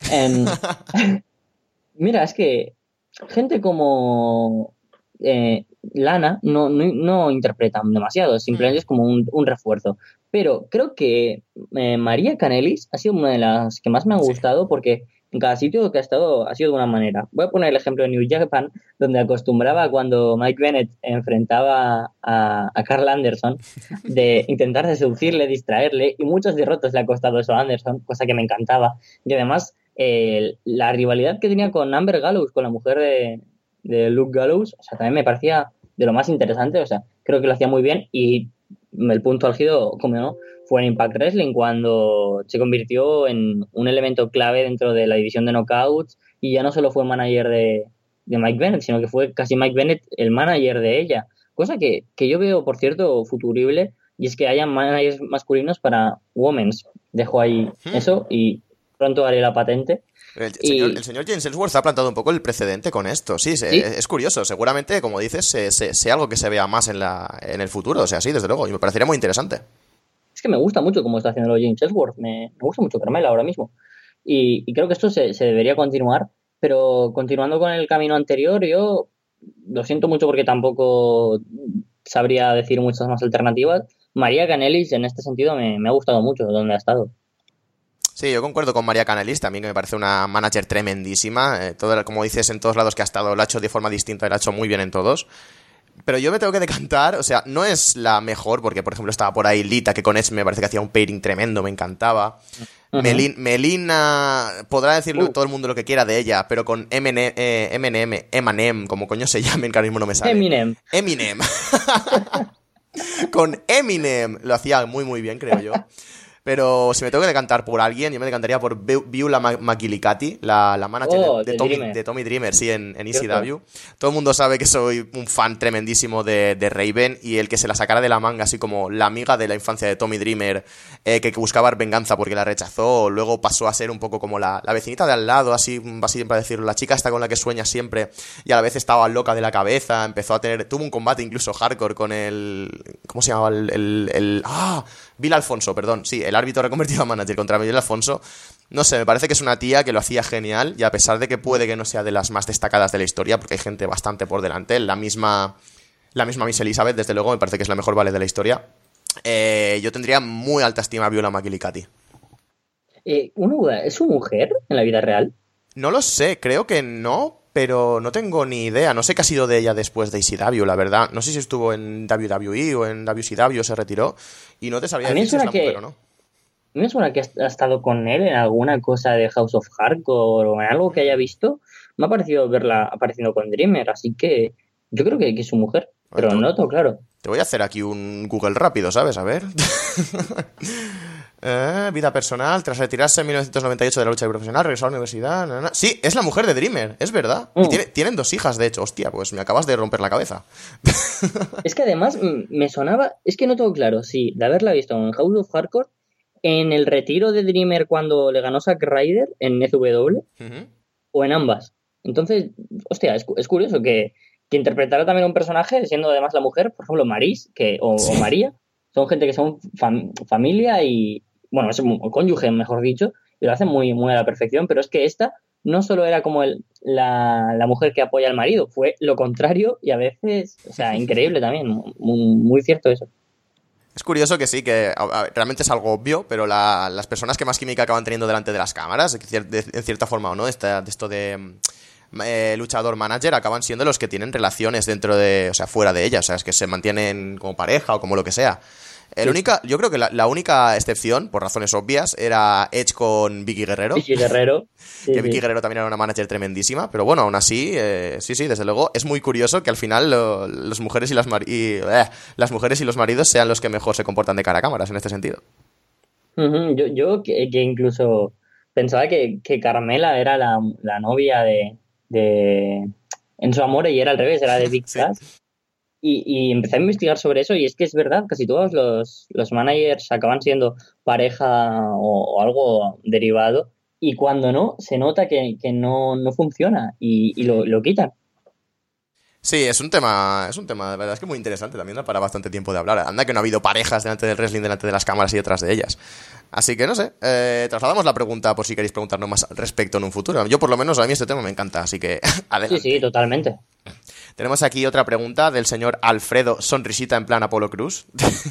Mira, es que gente como Lana no interpretan demasiado, simplemente es como un refuerzo. Pero creo que María Kanellis ha sido una de las que más me han gustado porque en cada sitio que ha estado ha sido de una manera. Voy a poner el ejemplo de New Japan, donde acostumbraba cuando Mike Bennett enfrentaba a Carl Anderson de intentar de seducirle, distraerle, y muchos derrotas le ha costado eso a Anderson, cosa que me encantaba. Y además, la rivalidad que tenía con Amber Gallows, con la mujer de Luke Gallows, o sea, también me parecía de lo más interesante, o sea, creo que lo hacía muy bien y el punto álgido, como no, fue en Impact Wrestling cuando se convirtió en un elemento clave dentro de la división de knockouts y ya no solo fue manager de Mike Bennett, sino que fue casi Mike Bennett el manager de ella, cosa que yo veo, por cierto, futurible, y es que haya managers masculinos para women's. Dejo ahí eso y pronto haré la patente. El señor James Ellsworth ha plantado un poco el precedente con esto. Sí, es curioso. Seguramente, como dices, sea algo que se vea más en el futuro. O sea, sí, desde luego. Y me parecería muy interesante. Es que me gusta mucho cómo está haciendo James Ellsworth. Me gusta mucho Carmela ahora mismo. Y creo que esto se debería continuar. Pero continuando con el camino anterior, yo lo siento mucho porque tampoco sabría decir muchas más alternativas. María Kanellis, en este sentido, me ha gustado mucho donde ha estado. Sí, yo concuerdo con María Kanellis también, que me parece una manager tremendísima. Como dices, en todos lados que ha estado lo ha hecho de forma distinta, lo ha hecho muy bien en todos. Pero yo me tengo que decantar, o sea, no es la mejor, porque por ejemplo estaba por ahí Lita, que con Edge me parece que hacía un pairing tremendo, me encantaba. Uh-huh. Melina, podrá decirlo todo el mundo lo que quiera de ella, pero con Eminem, como coño se llamen, que ahora mismo no me sale. Eminem. Con Eminem lo hacía muy muy bien, creo yo. Pero si me tengo que decantar por alguien, yo me decantaría por Beulah McGillicuddy, la manager de Tommy Dreamer, sí, en ECW. Todo el mundo sabe que soy un fan tremendísimo de Raven, y el que se la sacara de la manga, así como la amiga de la infancia de Tommy Dreamer, que buscaba venganza porque la rechazó, luego pasó a ser un poco como la vecinita de al lado, así para decirlo, la chica esta con la que sueña siempre, y a la vez estaba loca de la cabeza, tuvo un combate incluso hardcore con ¿cómo se llamaba? Bill Alfonso, perdón, sí, el árbitro reconvertido a manager contra Bill Alfonso. No sé, me parece que es una tía que lo hacía genial, y a pesar de que puede que no sea de las más destacadas de la historia, porque hay gente bastante por delante, la misma Miss Elizabeth, desde luego, me parece que es la mejor vale de la historia. Yo tendría muy alta estima a Beulah McGillicuddy. Una duda, ¿es su mujer en la vida real? No lo sé, creo que no, pero no tengo ni idea. No sé qué ha sido de ella después de ECW, la verdad. No sé si estuvo en WWE o en WCW, se retiró, y no te sabría decir si es la mujer o no. A mí me suena que ha estado con él en alguna cosa de House of Hardcore o en algo que haya visto. Me ha parecido verla apareciendo con Dreamer, así que yo creo que es su mujer, pero no lo tengo claro. Te voy a hacer aquí un Google rápido, ¿sabes? A ver. Vida personal, tras retirarse en 1998 de la lucha profesional, regresó a la universidad. Sí, es la mujer de Dreamer, es verdad. Y tienen 2 hijas, de hecho. Hostia, pues me acabas de romper la cabeza. Es que además me sonaba, es que no tengo claro, sí, de haberla visto en House of Hardcore, en el retiro de Dreamer cuando le ganó Zack Ryder en SW, o en ambas. Entonces, hostia, es curioso que interpretara también un personaje, siendo además la mujer, por ejemplo, Maris, o María, son gente que son familia y, bueno, es un cónyuge, mejor dicho, y lo hacen muy, muy a la perfección, pero es que esta no solo era como la mujer que apoya al marido, fue lo contrario, y a veces, o sea, increíble también, muy, muy cierto eso. Es curioso que sí, que realmente es algo obvio, pero las personas que más química acaban teniendo delante de las cámaras, en cierta forma o no, de esto de luchador-manager, acaban siendo los que tienen relaciones dentro de, o sea, fuera de ellas, o sea, es que se mantienen como pareja o como lo que sea. Yo creo que la única excepción, por razones obvias, era Edge con Vicky Guerrero. Vicky Guerrero. Sí, que Vicky Guerrero también era una manager tremendísima, pero bueno, aún así, sí, desde luego, es muy curioso que al final las mujeres las mujeres y los maridos sean los que mejor se comportan de cara a cámaras en este sentido. Yo que incluso pensaba que Carmela era la novia de Enzo Amore y era al revés, era de Big Cass. Sí. Y empecé a investigar sobre eso y es que es verdad, casi todos los managers acaban siendo pareja o algo derivado, y cuando no, se nota que no funciona y lo quitan. Sí, es un tema, de verdad es que muy interesante, también da para bastante tiempo de hablar. Anda que no ha habido parejas delante del wrestling, delante de las cámaras y detrás de ellas. Así que no sé, trasladamos la pregunta por si queréis preguntarnos más al respecto en un futuro. Yo por lo menos a mí este tema me encanta, así que adelante. Sí, totalmente. Tenemos aquí otra pregunta del señor Alfredo Sonrisita en plan Apolo Cruz.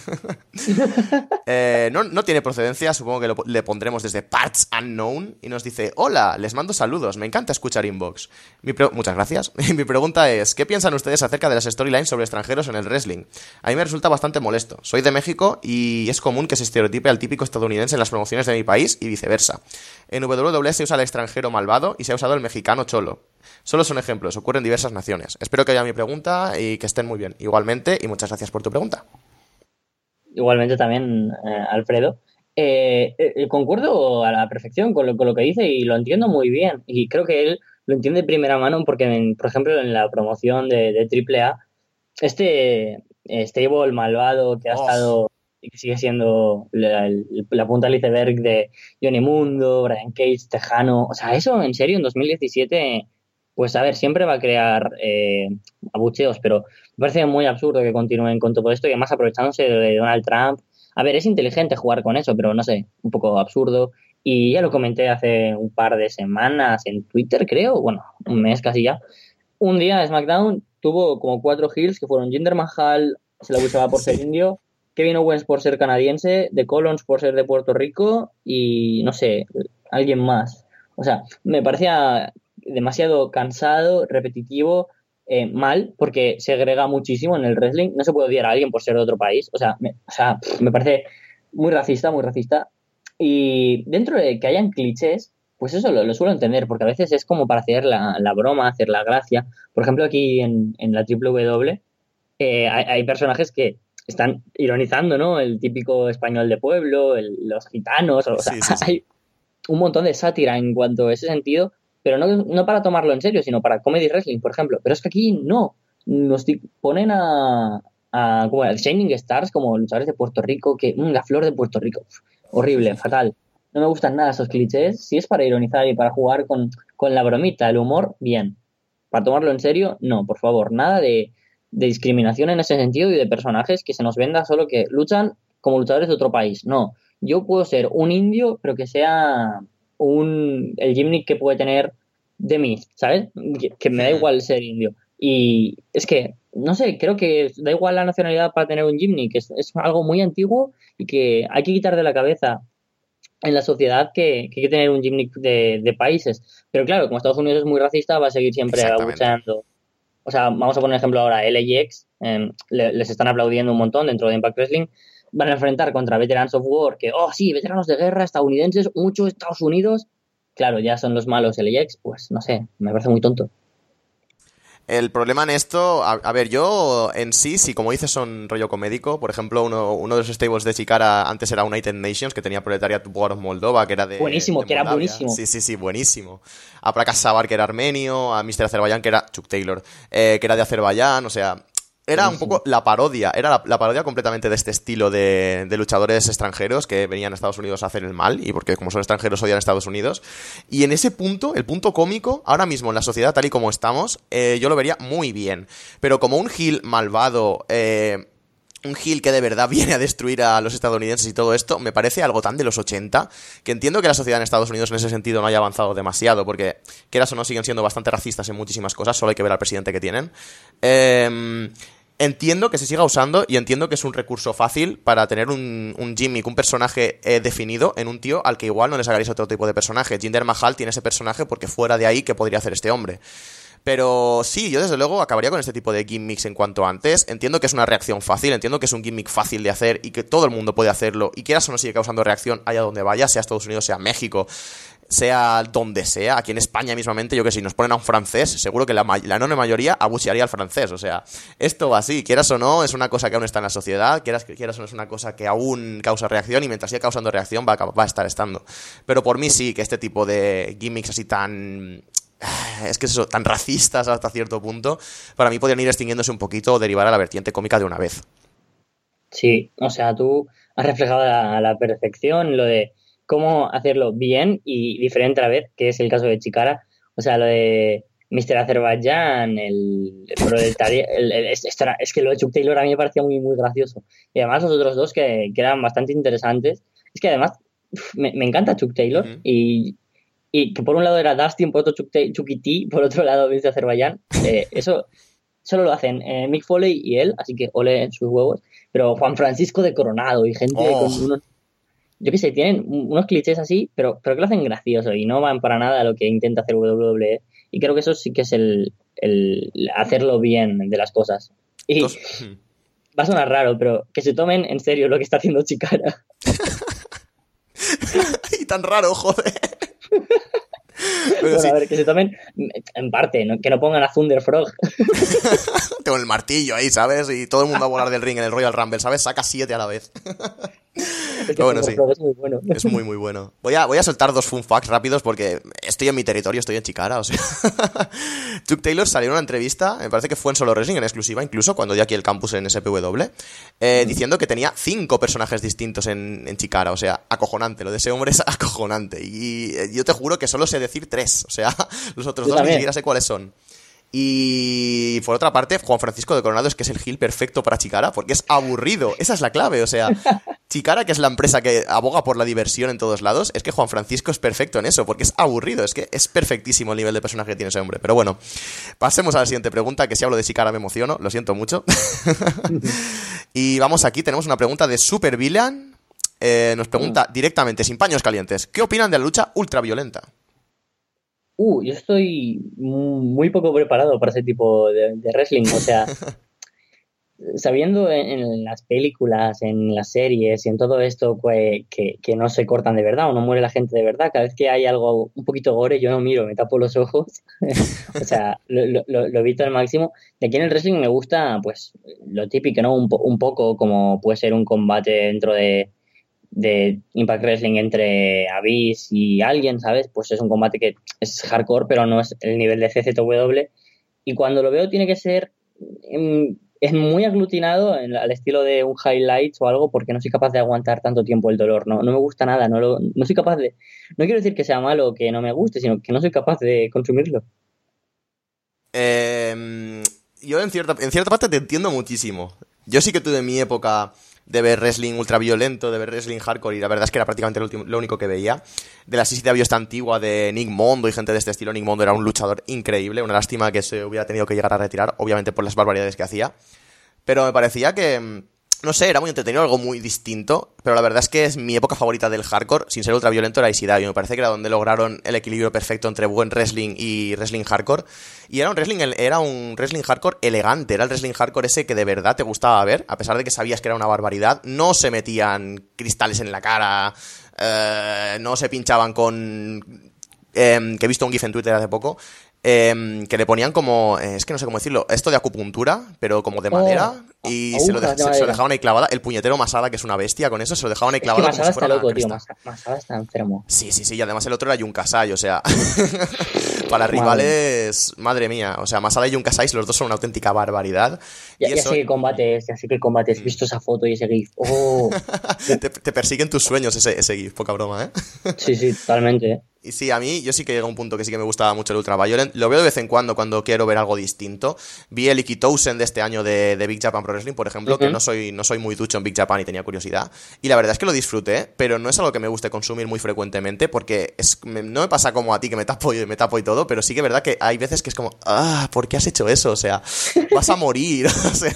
No tiene procedencia, supongo que le pondremos desde Parts Unknown, y nos dice: hola, les mando saludos, me encanta escuchar Inbox. Muchas gracias. Mi pregunta es: ¿qué piensan ustedes acerca de las storylines sobre extranjeros en el wrestling? A mí me resulta bastante molesto. Soy de México y es común que se estereotipe al típico estadounidense en las promociones de mi país y viceversa. En WWE se usa el extranjero malvado y se ha usado el mexicano cholo. Solo son ejemplos, ocurren en diversas naciones. Espero que haya mi pregunta y que estén muy bien. Igualmente, y muchas gracias por tu pregunta. Igualmente también, Alfredo. Concuerdo a la perfección con lo que dice y lo entiendo muy bien. Y creo que él lo entiende de primera mano porque, por ejemplo, en la promoción de AAA, Stable, el malvado, que ha estado y que sigue siendo la punta del iceberg de Johnny Mundo, Brian Cage, Tejano. O sea, eso en serio en 2017... Pues a ver, siempre va a crear abucheos, pero me parece muy absurdo que continúen con todo esto y además aprovechándose de Donald Trump. A ver, es inteligente jugar con eso, pero no sé, un poco absurdo. Y ya lo comenté hace un par de semanas en Twitter, creo, bueno, un mes casi ya. Un día SmackDown tuvo como 4 heels que fueron Jinder Mahal, se la abucheaba por ser indio, Kevin Owens por ser canadiense, The Colons por ser de Puerto Rico y no sé, alguien más. O sea, me parecía demasiado cansado, repetitivo, mal, porque se agrega muchísimo en el wrestling. No se puede odiar a alguien por ser de otro país. O sea, me parece muy racista. Y dentro de que hayan clichés, pues eso lo suelo entender, porque a veces es como para hacer la broma, hacer la gracia. Por ejemplo, aquí en la WWE hay personajes que están ironizando, ¿no? El típico español de pueblo, los gitanos, o sea, Sí. hay un montón de sátira en cuanto a ese sentido, pero no para tomarlo en serio, sino para comedy wrestling, por ejemplo. Pero es que aquí no, ponen como a Shining Stars como luchadores de Puerto Rico, que la flor de Puerto Rico, horrible, fatal. No me gustan nada esos clichés. Si es para ironizar y para jugar con la bromita, el humor, bien. Para tomarlo en serio, no, por favor, nada de discriminación en ese sentido y de personajes que se nos venda solo que luchan como luchadores de otro país. No, yo puedo ser un indio, pero que sea el gimmick que puede tener de mí, ¿sabes? Que me da igual ser indio. Y es que, no sé, creo que da igual la nacionalidad para tener un gimmick, es algo muy antiguo y que hay que quitar de la cabeza en la sociedad que hay que tener un gimmick de países. Pero claro, como Estados Unidos es muy racista, va a seguir siempre abucheando. O sea, vamos a poner ejemplo ahora, LAX, les están aplaudiendo un montón dentro de Impact Wrestling, van a enfrentar contra Veterans of War, que, oh sí, veteranos de guerra estadounidenses, mucho Estados Unidos, claro, ya son los malos LAX, pues no sé, me parece muy tonto. El problema en esto, a ver, yo en sí, como dices, son rollo comédico. Por ejemplo, uno de los stables de Chikara antes era United Nations, que tenía Proletariat War of Moldova, que era buenísimo, que era buenísimo. Sí, buenísimo. A Prakas Sabar, que era armenio, a Mr. Azerbaiyán, que era Chuck Taylor, que era de Azerbaiyán, o sea... Era un poco la parodia, era la parodia completamente de este estilo de luchadores extranjeros que venían a Estados Unidos a hacer el mal, y porque como son extranjeros odian a Estados Unidos. Y en ese punto, el punto cómico, ahora mismo en la sociedad tal y como estamos, yo lo vería muy bien. Pero como un heel malvado, un heel que de verdad viene a destruir a los estadounidenses y todo esto, me parece algo tan de los 80, que entiendo que la sociedad en Estados Unidos en ese sentido no haya avanzado demasiado, porque quieras o no siguen siendo bastante racistas en muchísimas cosas, solo hay que ver al presidente que tienen. Entiendo que se siga usando y entiendo que es un recurso fácil para tener un gimmick, un personaje definido en un tío al que igual no le sacaréis otro tipo de personaje. Jinder Mahal tiene ese personaje porque fuera de ahí, ¿qué podría hacer este hombre? Pero sí, yo desde luego acabaría con este tipo de gimmicks en cuanto antes. Entiendo que es una reacción fácil, entiendo que es un gimmick fácil de hacer y que todo el mundo puede hacerlo. Y quieras o no sigue causando reacción allá donde vaya, sea Estados Unidos, sea México, sea donde sea. Aquí en España mismamente, yo que sé, si nos ponen a un francés, seguro que la enorme mayoría abuchearía al francés. O sea, esto va así, quieras o no, es una cosa que aún está en la sociedad, quieras o no, es una cosa que aún causa reacción y mientras siga causando reacción va a estar estando. Pero por mí sí, que este tipo de gimmicks así tan... Es que eso, tan racistas hasta cierto punto, para mí podrían ir extinguiéndose un poquito o derivar a la vertiente cómica de una vez. Sí, o sea, tú has reflejado a la perfección lo de cómo hacerlo bien y diferente a la vez, que es el caso de Chikara. O sea, lo de Mr. Azerbaiyán, el proletario, es que lo de Chuck Taylor a mí me parecía muy, muy gracioso. Y además los otros dos que eran bastante interesantes. Es que además me encanta Chuck Taylor y que por un lado era Dustin, por otro Chucky T, por otro lado Mr. Azerbaiyán. Eso solo lo hacen Mick Foley y él, así que ole en sus huevos. Pero Juan Francisco de Coronado y gente con unos... Yo qué sé, tienen unos clichés así, pero que lo hacen gracioso y no van para nada a lo que intenta hacer WWE. Y creo que eso sí que es el hacerlo bien de las cosas. Y va a sonar raro, pero que se tomen en serio lo que está haciendo Chikara. Y tan raro, joder. Pero bueno, sí. a ver, que se tomen en parte, ¿no? Que no pongan a Thunder Frog. Con el martillo ahí, ¿sabes? Y todo el mundo a volar del ring en el Royal Rumble, ¿sabes? Saca 7 a la vez. Pero bueno, sí. Es muy bueno. Es muy, muy bueno. Voy a soltar 2 fun facts rápidos porque estoy en mi territorio, estoy en Chikara, o sea. Chuck Taylor salió en una entrevista, me parece que fue en Solo Wrestling, en exclusiva, incluso, cuando dio aquí el campus en SPW, diciendo que tenía 5 personajes distintos en Chikara, o sea, acojonante. Lo de ese hombre es acojonante. Y yo te juro que solo sé decir 3, o sea, los otros 2 ni siquiera sé cuáles son. Y por otra parte, Juan Francisco de Coronado es que es el heel perfecto para Chikara, porque es aburrido, esa es la clave, o sea, Chikara, que es la empresa que aboga por la diversión en todos lados, es que Juan Francisco es perfecto en eso, porque es aburrido, es que es perfectísimo el nivel de personaje que tiene ese hombre. Pero bueno, pasemos a la siguiente pregunta, que si hablo de Chikara me emociono, lo siento mucho. Y vamos aquí, tenemos una pregunta de Super Villain, nos pregunta directamente, sin paños calientes, ¿qué opinan de la lucha ultraviolenta? Yo estoy muy poco preparado para ese tipo de wrestling, o sea, sabiendo en las películas, en las series y en todo esto que no se cortan de verdad o no muere la gente de verdad, cada vez que hay algo un poquito gore, yo no miro, me tapo los ojos. O sea, lo evito al máximo. De aquí en el wrestling me gusta, pues, lo típico, ¿no? Un poco como puede ser un combate dentro de Impact Wrestling entre Abyss y alguien, ¿sabes? Pues es un combate que es hardcore, pero no es el nivel de CZW. Y cuando lo veo tiene que ser es muy aglutinado al estilo de un highlights o algo, porque no soy capaz de aguantar tanto tiempo el dolor. No me gusta nada, no soy capaz de... No quiero decir que sea malo o que no me guste, sino que no soy capaz de consumirlo. Yo en cierta parte te entiendo muchísimo. Yo sí que tuve mi época de ver wrestling ultraviolento, de ver wrestling hardcore, y la verdad es que era prácticamente lo único que veía. De la CCW esta antigua de Nick Mondo y gente de este estilo. Nick Mondo era un luchador increíble, una lástima que se hubiera tenido que llegar a retirar, obviamente por las barbaridades que hacía. Pero me parecía que, no sé, era muy entretenido, algo muy distinto, pero la verdad es que es mi época favorita del hardcore, sin ser ultraviolento, era ECW. Me parece que era donde lograron el equilibrio perfecto entre buen wrestling y wrestling hardcore. Y era un wrestling hardcore elegante, era el wrestling hardcore ese que de verdad te gustaba ver, a pesar de que sabías que era una barbaridad. No se metían cristales en la cara, no se pinchaban con... que he visto un gif en Twitter hace poco, que le ponían como, es que no sé cómo decirlo, esto de acupuntura, pero como de madera, y se lo dejaban ahí clavada. El puñetero Masada, que es una bestia, con eso se lo dejaban ahí clavada. Es que Masada está loco, tío, Masada está enfermo. Sí, y además el otro era Jun Kasai, o sea, para rivales, madre mía, o sea, Masada y Jun Kasai, los dos son una auténtica barbaridad. Ya sé que combates, he visto esa foto y ese gif. Oh. te persiguen tus sueños ese gif, poca broma, ¿eh? Sí, totalmente. Y sí, a mí, yo sí que llega a un punto que sí que me gustaba mucho el Ultraviolent. Lo veo de vez en cuando quiero ver algo distinto. Vi el Ikitousen de este año de Big Japan Pro Wrestling, por ejemplo, que no soy muy ducho en Big Japan y tenía curiosidad. Y la verdad es que lo disfruté, pero no es algo que me guste consumir muy frecuentemente, porque no me pasa como a ti, que me tapo y todo, pero sí que es verdad que hay veces que es como, ¿por qué has hecho eso? O sea, vas a morir, o sea...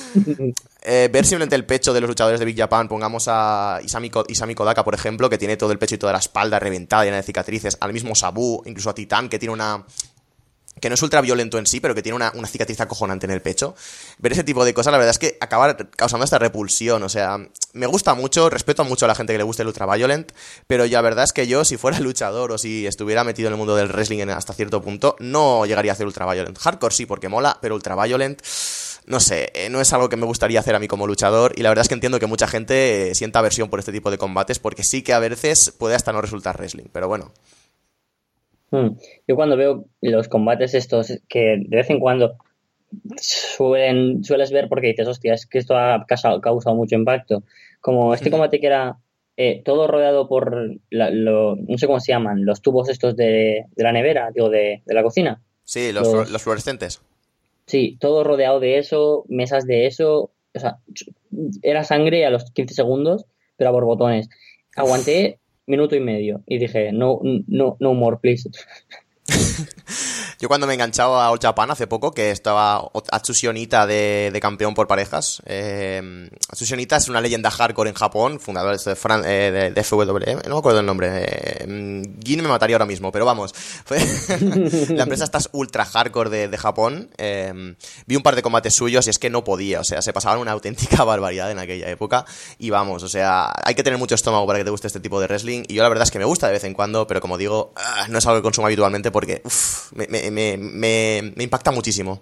ver simplemente el pecho de los luchadores de Big Japan, pongamos a Isami Kodaka, por ejemplo, que tiene todo el pecho y toda la espalda reventada, llena de cicatrices, al mismo Sabu, incluso a Titán, que tiene que no es ultraviolento en sí, pero que tiene una cicatriz acojonante en el pecho. Ver ese tipo de cosas, la verdad es que acaba causando esta repulsión. O sea, me gusta mucho, respeto mucho a la gente que le guste el ultraviolent, pero la verdad es que yo, si fuera luchador o si estuviera metido en el mundo del wrestling hasta cierto punto, no llegaría a hacer ultraviolent. Hardcore sí, porque mola, pero ultraviolent... No sé, no es algo que me gustaría hacer a mí como luchador, y la verdad es que entiendo que mucha gente sienta aversión por este tipo de combates, porque sí que a veces puede hasta no resultar wrestling, pero bueno. Yo cuando veo los combates estos que de vez en cuando sueles ver, porque dices, hostia, es que esto ha causado mucho impacto, como este combate que era todo rodeado por no sé cómo se llaman, los tubos estos de la nevera, digo, de la cocina. Sí, los fluorescentes. Sí, todo rodeado de eso, mesas de eso, o sea, era sangre a los 15 segundos, pero a borbotones. Aguanté minuto y medio y dije, no more, please. Yo cuando me enganchaba a All Japan hace poco, que estaba Atsushi Onita de campeón por parejas. Atsushi Onita es una leyenda hardcore en Japón, fundador de FWE, no me acuerdo el nombre. Gin me mataría ahora mismo, pero vamos. La empresa está ultra hardcore de Japón. Vi un par de combates suyos y es que no podía, o sea, se pasaban una auténtica barbaridad en aquella época. Y vamos, o sea, hay que tener mucho estómago para que te guste este tipo de wrestling. Y yo la verdad es que me gusta de vez en cuando, pero como digo, no es algo que consumo habitualmente porque me impacta muchísimo.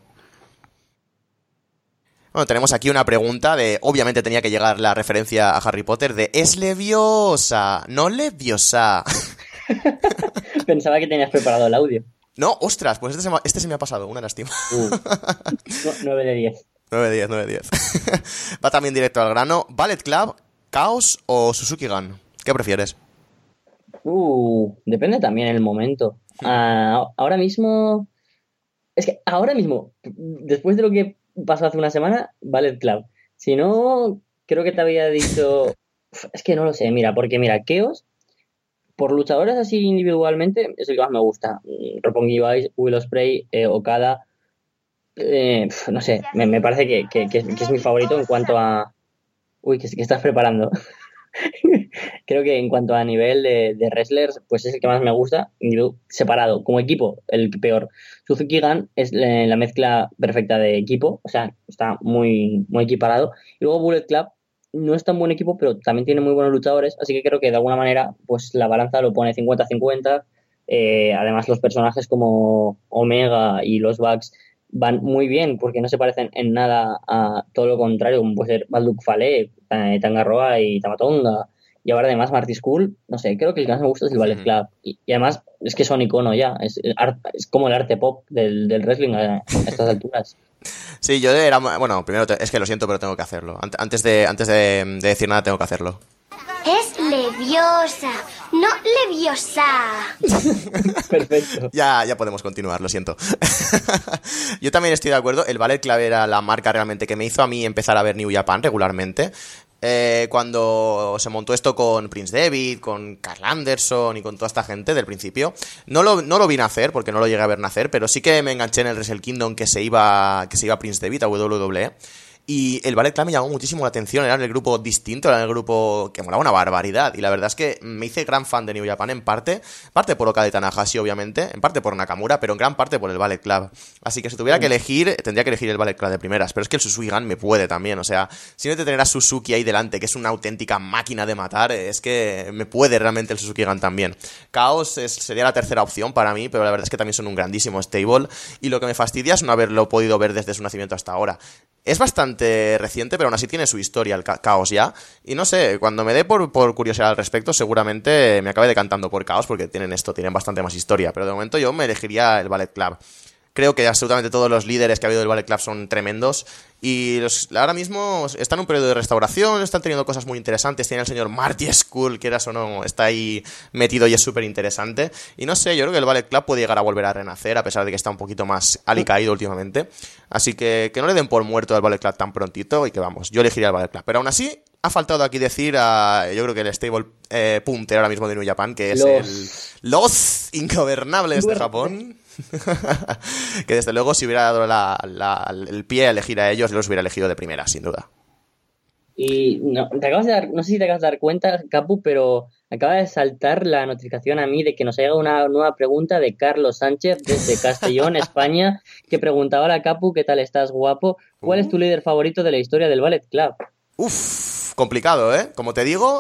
Bueno, tenemos aquí una pregunta de... Obviamente tenía que llegar la referencia a Harry Potter de... Es leviosa, no leviosa. Pensaba que tenías preparado el audio. No, ostras, pues este se me ha pasado, una lástima. 9 de 10. 9 de 10. Va también directo al grano. ¿Ballet Club, Chaos o Suzuki Gun? ¿Qué prefieres? Depende también el momento. Ahora mismo, después de lo que pasó hace una semana, Ballet Club. Si no, creo que te había dicho, es que no lo sé, porque Chaos, por luchadores así individualmente, es el que más me gusta. Roppongi Vice, Will Ospreay, Okada, no sé, me parece que es mi favorito en cuanto a... Uy, que estás preparando. Creo que en cuanto a nivel de wrestlers, pues es el que más me gusta. Y luego, separado, como equipo, el peor. Suzuki Gun es la mezcla perfecta de equipo, o sea, está muy, muy equiparado. Y luego Bullet Club no es tan buen equipo, pero también tiene muy buenos luchadores, así que creo que de alguna manera, pues la balanza lo pone 50-50. Además, los personajes como Omega y los Bucks van muy bien porque no se parecen en nada a todo lo contrario, como puede ser Balduk Fale, Tangaroa y Tamatonga. Y ahora además Marty School, no sé, creo que el que más me gusta es el Ballet Club. Y además es que son icono ya, es como el arte pop del wrestling a estas alturas. Sí, yo era... Bueno, primero es que lo siento, pero tengo que hacerlo. Antes de decir nada, tengo que hacerlo. Es leviosa, no leviosa. Perfecto. Ya podemos continuar, lo siento. Yo también estoy de acuerdo. El Ballet Club era la marca realmente que me hizo a mí empezar a ver New Japan regularmente. Cuando se montó esto con Prince David, con Carl Anderson y con toda esta gente del principio, no lo vi nacer porque no lo llegué a ver nacer, pero sí que me enganché en el Wrestle Kingdom que se iba Prince David a WWE. Y el Ballet Club me llamó muchísimo la atención, era el grupo distinto, era el grupo que molaba una barbaridad. Y la verdad es que me hice gran fan de New Japan en parte por Okada y Tanahashi, obviamente, en parte por Nakamura, pero en gran parte por el Ballet Club. Así que si tuviera que elegir, tendría que elegir el Ballet Club de primeras. Pero es que el Suzuki Gun me puede también, o sea, simplemente tener a Suzuki ahí delante, que es una auténtica máquina de matar, es que me puede realmente el Suzuki Gun también. Chaos sería la tercera opción para mí, pero la verdad es que también son un grandísimo stable. Y lo que me fastidia es no haberlo podido ver desde su nacimiento hasta ahora. Es bastante reciente, pero aún así tiene su historia el Chaos ya. Y no sé, cuando me dé por curiosidad al respecto, seguramente me acabe decantando por Chaos, porque tienen bastante más historia. Pero de momento yo me elegiría el Ballet Club. Creo que absolutamente todos los líderes que ha habido del Ballet Club son tremendos. Y ahora mismo están en un periodo de restauración, están teniendo cosas muy interesantes. Tiene el señor Marty Scurll, quieras o no, está ahí metido y es súper interesante. Y no sé, yo creo que el Ballet Club puede llegar a volver a renacer, a pesar de que está un poquito más alicaído últimamente. Así que no le den por muerto al Ballet Club tan prontito y que vamos, yo elegiría el Ballet Club. Pero aún así, ha faltado aquí decir yo creo que el stable puntero ahora mismo de New Japan, que es los Ingobernables de Japón. Que desde luego si hubiera dado el pie a elegir a ellos, los hubiera elegido de primera, sin duda. Y no sé si te acabas de dar cuenta, Capu, pero acaba de saltar la notificación a mí de que nos ha llegado una nueva pregunta de Carlos Sánchez desde Castellón, España, que preguntaba: hola Capu, ¿qué tal estás, guapo? ¿Cuál es tu líder favorito de la historia del Ballet Club? Complicado, ¿eh? Como te digo,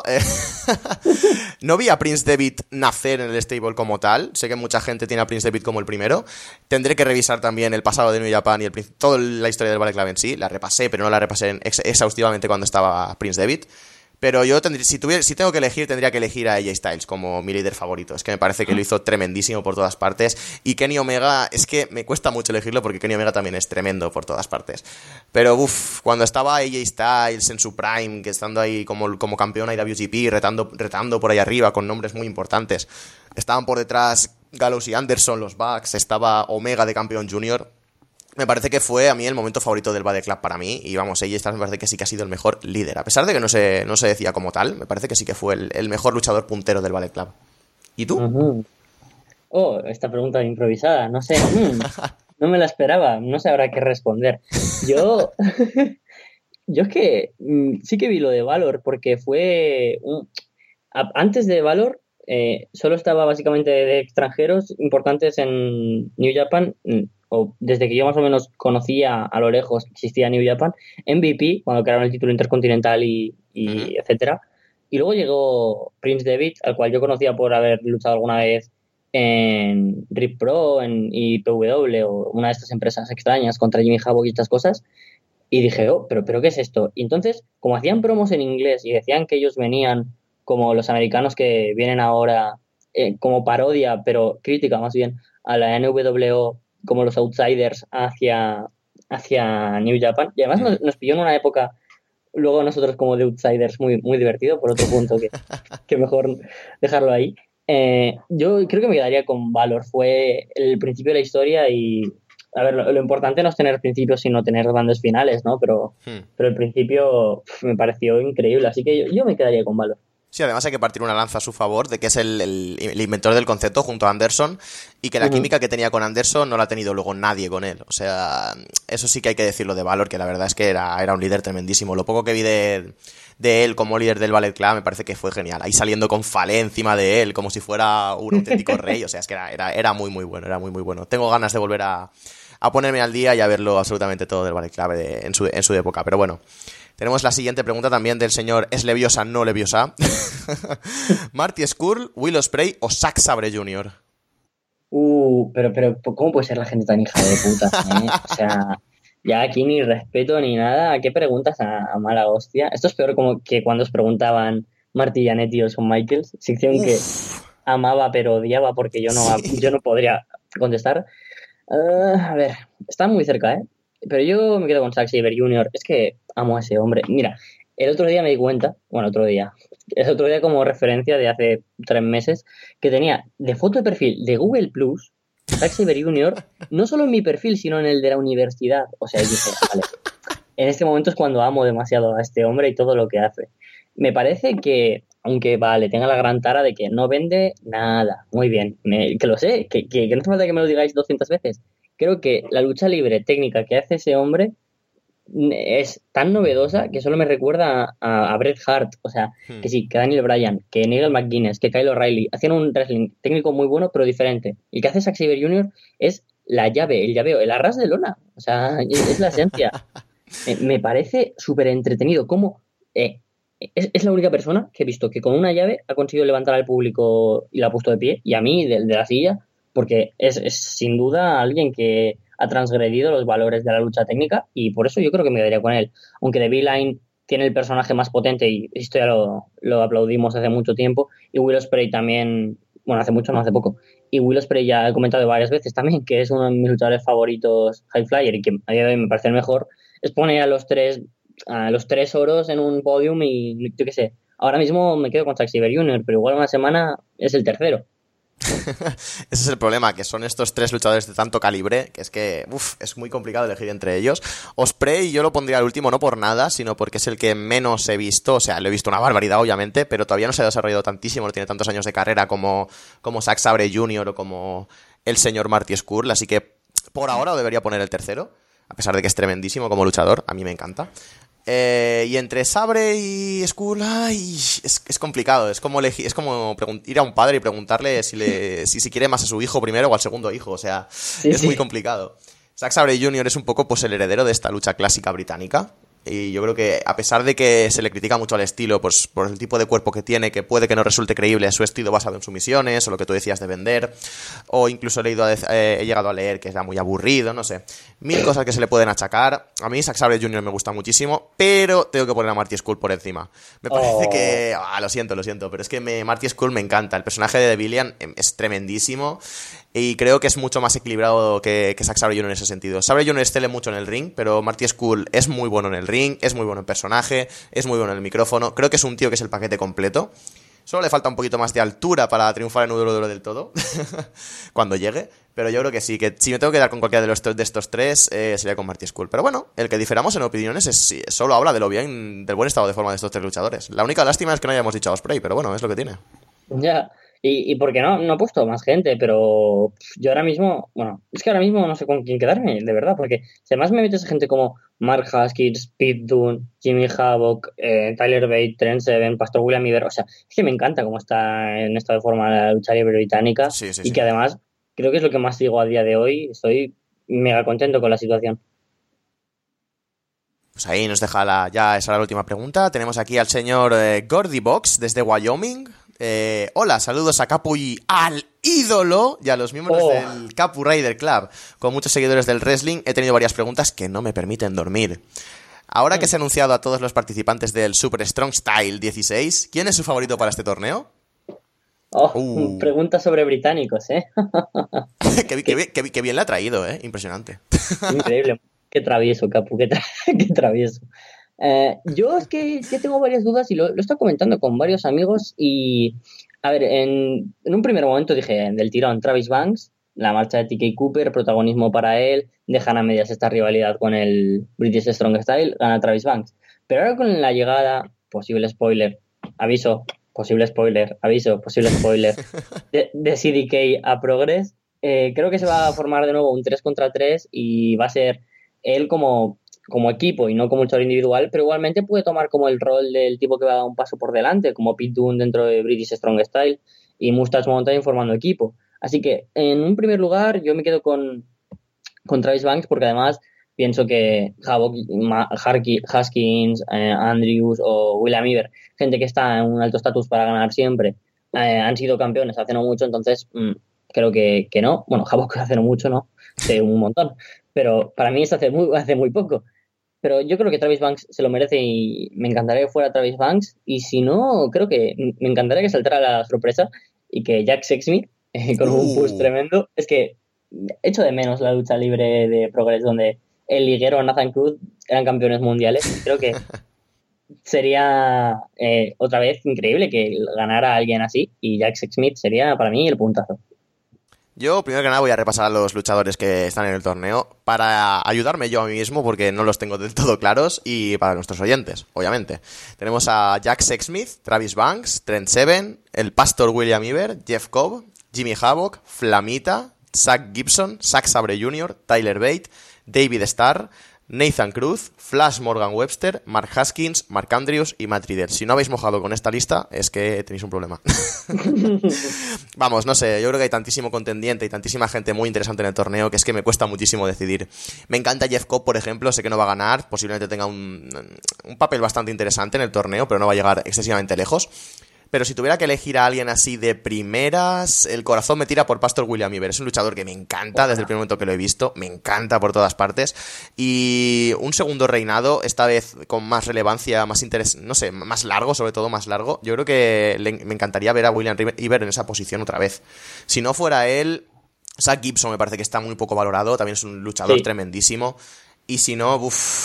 no vi a Prince David nacer en el stable como tal. Sé que mucha gente tiene a Prince David como el primero. Tendré que revisar también el pasado de New Japan y toda la historia del Ballet Club en sí. La repasé, pero no la repasé exhaustivamente cuando estaba Prince David. Pero yo si tengo que elegir, tendría que elegir a AJ Styles como mi líder favorito. Es que me parece que lo hizo tremendísimo por todas partes. Y Kenny Omega, es que me cuesta mucho elegirlo porque Kenny Omega también es tremendo por todas partes. Pero cuando estaba AJ Styles en su prime, que estando ahí como campeón IWGP, retando por ahí arriba con nombres muy importantes. Estaban por detrás Gallows y Anderson, los Bucks, estaba Omega de campeón junior. Me parece que fue a mí el momento favorito del Ballet Club para mí. Y vamos, AJ Styles me parece que sí que ha sido el mejor líder. A pesar de que no se decía como tal, me parece que sí que fue el mejor luchador puntero del Ballet Club. ¿Y tú? Uh-huh. Oh, esta pregunta improvisada, no sé. No me la esperaba, no sé ahora qué responder. Yo es que sí que vi lo de Valor, porque fue... antes de Valor, solo estaba básicamente de extranjeros importantes en New Japan, o desde que yo más o menos conocía a lo lejos que existía New Japan, MVP, cuando crearon el título intercontinental y etcétera. Y luego llegó Prince David, al cual yo conocía por haber luchado alguna vez en Rip Pro, en IPW o una de estas empresas extrañas contra Jimmy Havoc y estas cosas. Y dije, pero ¿qué es esto? Y entonces, como hacían promos en inglés y decían que ellos venían como los americanos que vienen ahora como parodia, pero crítica más bien, a la NWO, como los outsiders hacia New Japan. Y además nos pilló en una época, luego nosotros como de outsiders, muy, muy divertido, por otro punto que mejor dejarlo ahí. Yo creo que me quedaría con Valor. Fue el principio de la historia y, a ver, lo importante no es tener principios, sino tener grandes finales, ¿no? Pero el principio me pareció increíble, así que yo me quedaría con Valor. Sí, además hay que partir una lanza a su favor de que es el inventor del concepto junto a Anderson y que la química que tenía con Anderson no la ha tenido luego nadie con él. O sea, eso sí que hay que decirlo de Valor, que la verdad es que era un líder tremendísimo. Lo poco que vi de él como líder del Ballet Club me parece que fue genial. Ahí saliendo con Fale encima de él como si fuera un auténtico rey. O sea, es que era muy muy bueno, era muy muy bueno. Tengo ganas de volver a ponerme al día y a verlo absolutamente todo del Ballet Club en su época. Pero bueno. Tenemos la siguiente pregunta también del señor ¿es leviosa, no leviosa? ¿Marty Scurll, Will Ospreay o Zack Sabre Jr.? Pero ¿cómo puede ser la gente tan hija de puta? O sea, ya aquí ni respeto ni nada. ¿Qué preguntas a mala hostia? Esto es peor como que cuando os preguntaban Marty Jannetty o Shawn Michaels, sección que amaba pero odiaba porque yo no podría contestar. A ver, está muy cerca, ¿eh? Pero yo me quedo con Zack Sabre Jr. Es que amo a ese hombre. Mira, el otro día me di cuenta, el otro día como referencia de hace 3 meses, que tenía de foto de perfil de Google Plus, Zack Sabre Jr., no solo en mi perfil, sino en el de la universidad. O sea, yo dije, vale, en este momento es cuando amo demasiado a este hombre y todo lo que hace. Me parece que, aunque vale, tenga la gran tara de que no vende nada, muy bien, que lo sé, que no hace falta que me lo digáis 200 veces. Creo que la lucha libre técnica que hace ese hombre es tan novedosa que solo me recuerda a Bret Hart. O sea, que sí, que Daniel Bryan, que Nigel McGuinness, que Kyle O'Reilly hacían un wrestling técnico muy bueno, pero diferente. Y que hace Zack Sabre Jr. es la llave, el llaveo, el arras de lona. O sea, es la esencia. Me parece súper entretenido. Como es la única persona que he visto que con una llave ha conseguido levantar al público y la ha puesto de pie, y a mí de la silla, porque es sin duda alguien que ha transgredido los valores de la lucha técnica, y por eso yo creo que me quedaría con él. Aunque The Beeline tiene el personaje más potente, y esto ya lo aplaudimos hace mucho tiempo, y Will Ospreay también, bueno, hace mucho, no hace poco, y Will Ospreay ya he comentado varias veces también que es uno de mis luchadores favoritos high flyer y que a día de hoy me parece el mejor. Es poner a los tres oros en un podium y yo qué sé. Ahora mismo me quedo con Zack Sabre Jr., pero igual una semana es el tercero. Ese es el problema, que son estos 3 luchadores de tanto calibre, que es muy complicado elegir entre ellos. Ospreay yo lo pondría al último, no por nada, sino porque es el que menos he visto. O sea, lo he visto una barbaridad, obviamente, pero todavía no se ha desarrollado tantísimo, no tiene tantos años de carrera como Zack Sabre Jr. o como el señor Marty Scurll, así que por ahora lo debería poner el tercero, a pesar de que es tremendísimo como luchador, a mí me encanta. Y entre Sabre y Scurll, es complicado. Es como ir a un padre y preguntarle si quiere más a su hijo primero o al segundo hijo. O sea, es muy complicado. Zack Sabre Jr. es un poco pues el heredero de esta lucha clásica británica. Y yo creo que, a pesar de que se le critica mucho al estilo, pues por el tipo de cuerpo que tiene, que puede que no resulte creíble su estilo basado en sumisiones, o lo que tú decías de vender, o incluso he llegado a leer que era muy aburrido, no sé. 1000 cosas que se le pueden achacar. A mí Zack Sabre Jr. me gusta muchísimo, pero tengo que poner a Marty Scurll por encima. Me parece que... lo siento, pero es que Marty Scurll me encanta. El personaje de The Villain es tremendísimo. Y creo que es mucho más equilibrado que Zack Sabre Jr. en ese sentido. Sabre Jr. excele mucho en el ring, pero Marty Scurll es muy bueno en el ring, es muy bueno en personaje, es muy bueno en el micrófono. Creo que es un tío que es el paquete completo. Solo le falta un poquito más de altura para triunfar en un duro del todo, cuando llegue. Pero yo creo que sí, que si me tengo que dar con cualquiera de estos 3, sería con Marty Scurll. Pero bueno, el que diferamos en opiniones solo habla de lo bien, del buen estado de forma de estos 3 luchadores. La única lástima es que no hayamos dicho a Ospreay, pero bueno, es lo que tiene. Ya. ¿Y por qué no he puesto más gente? Pero yo ahora mismo, es que ahora mismo no sé con quién quedarme, de verdad, porque si además me metes gente como Mark Haskins, Pete Dunne, Jimmy Havoc, Tyler Bate, Trent Seven, Pastor William Iver, o sea, es que me encanta cómo está en estado de forma la lucha libre británica, y que además creo que es lo que más digo a día de hoy. Estoy mega contento con la situación. Pues ahí nos deja ya esa la última pregunta. Tenemos aquí al señor Gordy Box desde Wyoming. Hola, saludos a Capu y al ídolo y a los miembros del Capu Rider Club. Con muchos seguidores del wrestling he tenido varias preguntas que no me permiten dormir. Ahora que se ha anunciado a todos los participantes del Super Strong Style 16, ¿quién es su favorito para este torneo? Pregunta sobre británicos, ¿eh? Qué bien le ha traído, impresionante. Increíble. Qué travieso, Capu, qué travieso. Yo es que tengo varias dudas y lo he estado comentando con varios amigos y, a ver, en un primer momento dije del tirón Travis Banks, la marcha de TK Cooper, protagonismo para él, dejan a medias esta rivalidad con el British Strong Style, gana Travis Banks. Pero ahora con la llegada, posible spoiler, aviso, posible spoiler, aviso, posible spoiler, de CDK a Progress, creo que se va a formar de nuevo un 3 contra 3 y va a ser él como equipo y no como luchador individual, pero igualmente puede tomar como el rol del tipo que va a dar un paso por delante, como Pete Dunne dentro de British Strong Style y Mustache Mountain formando equipo. Así que, en un primer lugar, yo me quedo con Travis Banks porque además pienso que Havoc, Haskins, Andrews o William Iver, gente que está en un alto estatus para ganar siempre, han sido campeones hace no mucho, entonces creo que no. Bueno, Havoc hace no mucho, ¿no? Hace un montón. Pero para mí es hace muy poco. Pero yo creo que Travis Banks se lo merece y me encantaría que fuera Travis Banks. Y si no, creo que me encantaría que saltara la sorpresa y que Jack Sexsmith, con un push tremendo, es que echo de menos la lucha libre de Progress donde el liguero Nathan Cruz eran campeones mundiales. Creo que sería otra vez increíble que ganara a alguien así y Jack Sexsmith sería para mí el puntazo. Yo, primero que nada, voy a repasar a los luchadores que están en el torneo para ayudarme yo a mí mismo, porque no los tengo del todo claros, y para nuestros oyentes, obviamente. Tenemos a Jack Sexsmith, Travis Banks, Trent Seven, el Pastor William Iver, Jeff Cobb, Jimmy Havoc, Flamita, Zack Gibson, Zack Sabre Jr., Tyler Bate, David Starr, Nathan Cruz, Flash Morgan Webster, Mark Haskins, Mark Andrews y Matt Riddle. Si no habéis mojado con esta lista, es que tenéis un problema. Vamos, no sé, yo creo que hay tantísimo contendiente y tantísima gente muy interesante en el torneo que es que me cuesta muchísimo decidir. Me encanta Jeff Cobb, por ejemplo, sé que no va a ganar, posiblemente tenga un papel bastante interesante en el torneo, pero no va a llegar excesivamente lejos. Pero si tuviera que elegir a alguien así de primeras, el corazón me tira por Pastor William Iver. Es un luchador que me encanta desde el primer momento que lo he visto. Me encanta por todas partes. Y un segundo reinado, esta vez con más relevancia, más interés, no sé, más largo, sobre todo más largo. Yo creo que me encantaría ver a William Iver en esa posición otra vez. Si no fuera él, Zack Gibson me parece que está muy poco valorado. También es un luchador tremendísimo. Y si no,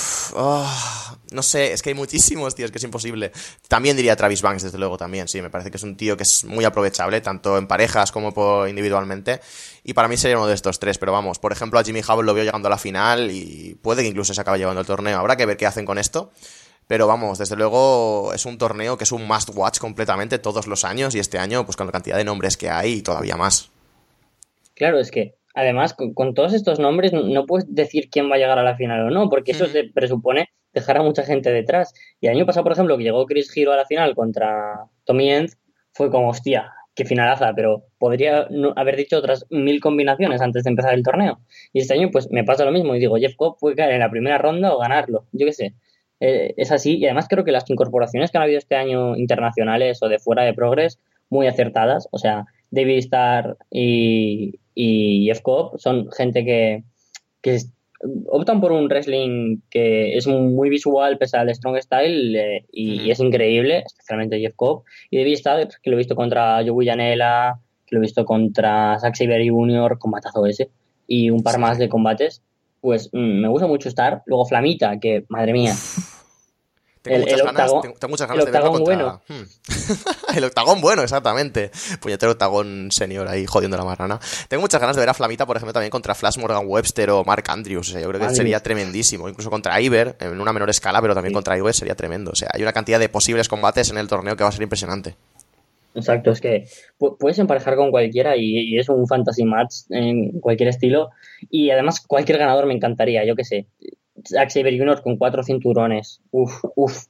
no sé, es que hay muchísimos, tío, es que es imposible. También diría Travis Banks, desde luego, también, sí, me parece que es un tío que es muy aprovechable, tanto en parejas como individualmente. Y para mí sería uno de estos tres, pero vamos, por ejemplo, a Jimmy Havoc lo veo llegando a la final y puede que incluso se acabe llevando el torneo. Habrá que ver qué hacen con esto. Pero vamos, desde luego es un torneo que es un must watch completamente todos los años y este año, pues con la cantidad de nombres que hay, todavía más. Claro, es que además con todos estos nombres no puedes decir quién va a llegar a la final o no, porque eso se presupone dejar a mucha gente detrás. Y el año pasado, por ejemplo, que llegó Chris Hero a la final contra Tommy End, fue como, hostia, qué finalaza, pero podría haber dicho otras 1000 combinaciones antes de empezar el torneo. Y este año pues me pasa lo mismo y digo, Jeff Cobb puede caer en la primera ronda o ganarlo, yo qué sé. Es así, y además creo que las incorporaciones que han habido este año internacionales o de fuera de Progress, muy acertadas, o sea, David Starr y Jeff Cobb son gente que optan por un wrestling que es muy visual pese al strong style y es increíble, especialmente Jeff Cobb. Y David Starr, que lo he visto contra Joey Janela, que lo he visto contra Zack Sabre Jr., combatazo ese, y un par más de combates, pues me gusta mucho Starr. Luego Flamita, que madre mía. Tengo muchas ganas de verlo contra... Bueno. El octagón bueno, exactamente. Puñetero octagón senior ahí jodiendo la marrana. Tengo muchas ganas de ver a Flamita, por ejemplo, también contra Flash Morgan Webster o Mark Andrews. O sea, yo creo que sería tremendísimo. Incluso contra Iver, en una menor escala, pero también contra Iver sería tremendo. O sea, hay una cantidad de posibles combates en el torneo que va a ser impresionante. Exacto, es que puedes emparejar con cualquiera y es un fantasy match en cualquier estilo. Y además cualquier ganador me encantaría, yo qué sé. Zack Sabre Jr. con 4 cinturones. Uf,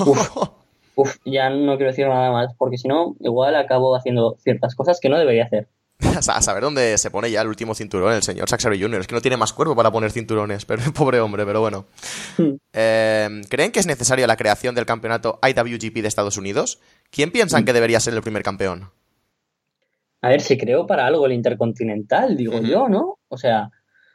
ya no quiero decir nada más, porque si no, igual acabo haciendo ciertas cosas que no debería hacer. A saber dónde se pone ya el último cinturón, el señor Zack Sabre Jr. Es que no tiene más cuerpo para poner cinturones, pero pobre hombre, pero bueno. ¿Creen que es necesaria la creación del campeonato IWGP de Estados Unidos? ¿Quién piensan que debería ser el primer campeón? A ver, se creó para algo el Intercontinental, digo yo, ¿no? O sea...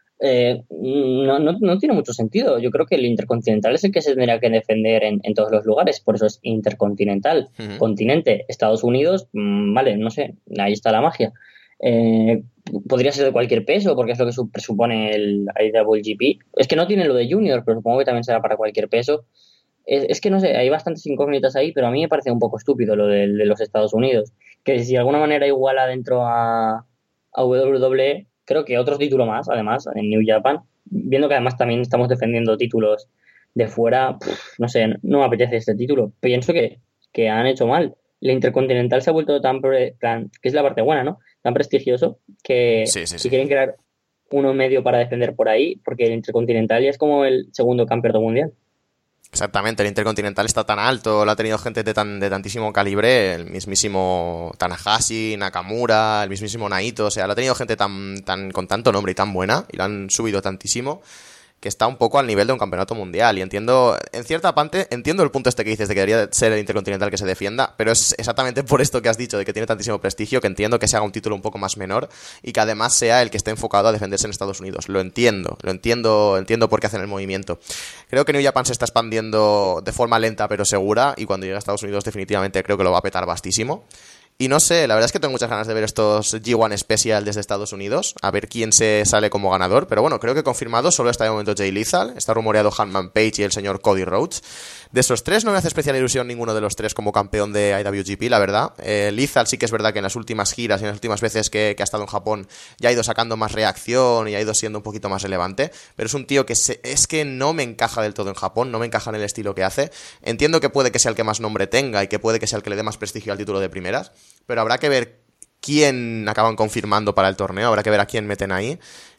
no tiene mucho sentido. Yo creo que el Intercontinental es el que se tendría que defender en todos los lugares, por eso es Intercontinental. Continente, Estados Unidos, vale, no sé, ahí está la magia. Podría ser de cualquier peso, porque es lo que presupone el IWGP. Es que no tiene lo de Junior, pero supongo que también será para cualquier peso. Es que no sé, hay bastantes incógnitas ahí, pero a mí me parece un poco estúpido lo de los Estados Unidos. Que si de alguna manera iguala dentro a WWE, creo que otro título más, además, en New Japan, viendo que además también estamos defendiendo títulos de fuera, no sé, no me apetece este título. Pienso que han hecho mal. el Intercontinental se ha vuelto que es la parte buena, ¿no? Tan prestigioso que Sí. si quieren crear uno medio para defender por ahí, porque el Intercontinental ya es como el segundo campeonato mundial. Exactamente, el Intercontinental está tan alto, lo ha tenido gente de tantísimo calibre, el mismísimo Tanahashi, Nakamura, el mismísimo Naito, o sea, lo ha tenido gente con tanto nombre y tan buena, y lo han subido tantísimo, que está un poco al nivel de un campeonato mundial. Y entiendo, en cierta parte, entiendo el punto este que dices de que debería ser el Intercontinental que se defienda, pero es exactamente por esto que has dicho, de que tiene tantísimo prestigio, que entiendo que se haga un título un poco más menor y que además sea el que esté enfocado a defenderse en Estados Unidos. Lo entiendo por qué hacen el movimiento. Creo que New Japan se está expandiendo de forma lenta pero segura, y cuando llegue a Estados Unidos definitivamente creo que lo va a petar bastísimo. Y no sé, la verdad es que tengo muchas ganas de ver estos G1 Special desde Estados Unidos, a ver quién se sale como ganador, pero bueno, creo que confirmado solo está de momento Jay Lethal, está rumoreado Hangman Page y el señor Cody Rhodes. De esos tres no me hace especial ilusión ninguno de los tres como campeón de IWGP, la verdad. Lethal sí que es verdad que en las últimas giras y en las últimas veces que ha estado en Japón ya ha ido sacando más reacción y ha ido siendo un poquito más relevante, pero es un tío que es que no me encaja del todo en Japón, no me encaja en el estilo que hace. Entiendo que puede que sea el que más nombre tenga y que puede que sea el que le dé más prestigio al título de primeras, pero habrá que ver quién acaban confirmando para el torneo, habrá que ver a quién meten ahí.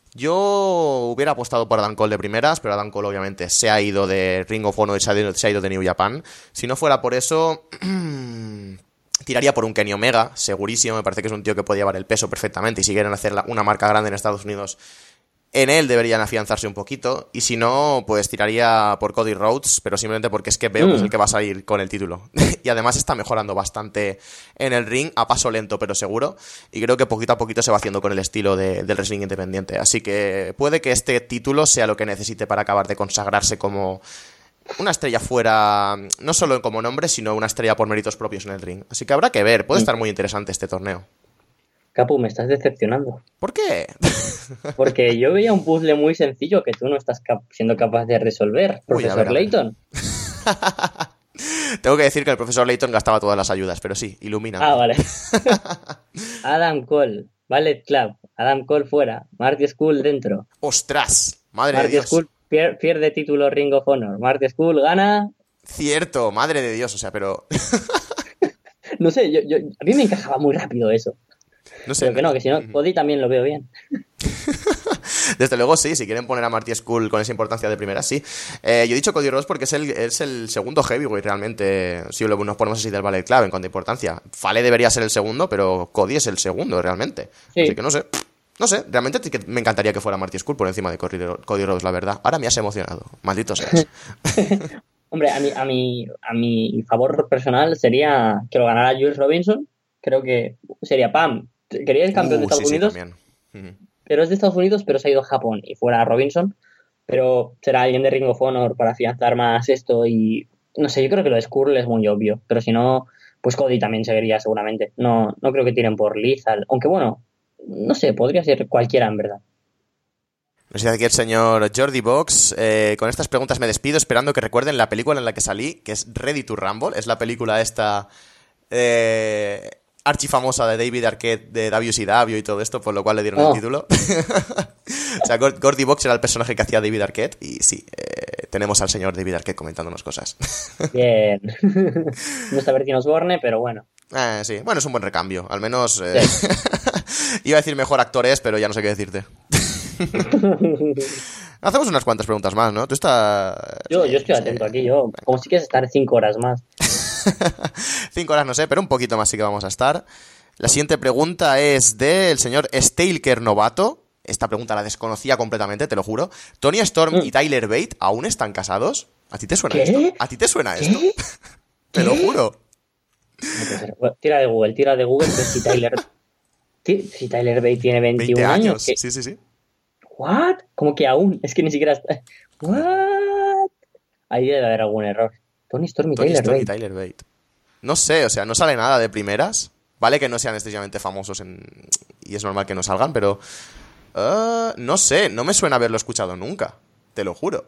Yo hubiera apostado por Adam Cole de primeras, pero Adam Cole obviamente se ha ido de Ring of Honor y se ha ido de New Japan. Si no fuera por eso, tiraría por un Kenny Omega, segurísimo. Me parece que es un tío que puede llevar el peso perfectamente, y si quieren hacer una marca grande en Estados Unidos, en él deberían afianzarse un poquito. Y si no, pues tiraría por Cody Rhodes, pero simplemente porque es que veo que es el que va a salir con el título. Y además está mejorando bastante en el ring, a paso lento pero seguro. Y creo que poquito a poquito se va haciendo con el estilo del wrestling independiente. Así que puede que este título sea lo que necesite para acabar de consagrarse como una estrella fuera, no solo como nombre, sino una estrella por méritos propios en el ring. Así que habrá que ver, puede estar muy interesante este torneo. Capu, me estás decepcionando. ¿Por qué? Porque yo veía un puzzle muy sencillo que tú no estás siendo capaz de resolver, profesor Layton. Tengo que decir que el profesor Layton gastaba todas las ayudas, pero sí, ilumina. Ah, vale. Adam Cole, Ballet Club, Adam Cole fuera, Marty Scurll dentro. ¡Ostras! Madre Marty de Dios. Scurll pierde título Ring of Honor. Marty Scurll gana. Cierto, madre de Dios, o sea, pero... No sé, a mí me encajaba muy rápido eso. No sé. Pero que si no, Cody también lo veo bien. Desde luego sí, si quieren poner a Marty Scurll con esa importancia de primera, sí. Yo he dicho Cody Rhodes porque es el segundo heavyweight realmente, si nos ponemos así del Ballet Club en cuanto a importancia. Fale debería ser el segundo, pero Cody es el segundo realmente. Sí. Así que no sé, realmente me encantaría que fuera Marty Scurll por encima de Cody Rhodes, la verdad. Ahora me has emocionado, maldito seas. Hombre, a mi favor personal sería que lo ganara Jules Robinson. Creo que sería Pam. Quería el campeón de Estados Unidos. También. Pero es de Estados Unidos, pero se ha ido a Japón y fuera Robinson. Pero será alguien de Ring of Honor para afianzar más esto. Y no sé, yo creo que lo de Scurll es muy obvio. Pero si no, pues Cody también seguiría seguramente. No creo que tiren por Lethal. Aunque bueno, no sé, podría ser cualquiera en verdad. Nos dice aquí el señor Jordi Box. Con estas preguntas me despido, esperando que recuerden la película en la que salí, que es Ready to Rumble. Es la película esta archifamosa de David Arquette, de WCW y todo esto, por lo cual le dieron el título. O sea, Gordy Box era el personaje que hacía David Arquette, y sí, tenemos al señor David Arquette comentándonos cosas. Bien. No está Bertino Osborne, pero bueno. Sí, bueno, es un buen recambio. Al menos sí. Iba a decir mejor actor es, pero ya no sé qué decirte. Hacemos unas cuantas preguntas más, ¿no? Tú estás... Yo estoy atento aquí, como si quieres estar 5 horas más. 5 horas no sé, pero un poquito más sí que vamos a estar. La siguiente pregunta es del señor Stalker Novato. Esta pregunta la desconocía completamente, te lo juro. ¿Tony Storm y Tyler Bate aún están casados? ¿A ti te suena esto? ¿A ti te suena esto? Te lo juro. No, tira de Google, pero si Tyler Bate tiene 21 20 años. Sí. ¿What? ¿Cómo que aún? Es que ni siquiera está... ¿What? Ahí debe haber algún error. Tony Storm y Tyler Bate. No sé, o sea, no sale nada de primeras. Vale que no sean excesivamente famosos y es normal que no salgan, pero... no sé, no me suena haberlo escuchado nunca. Te lo juro.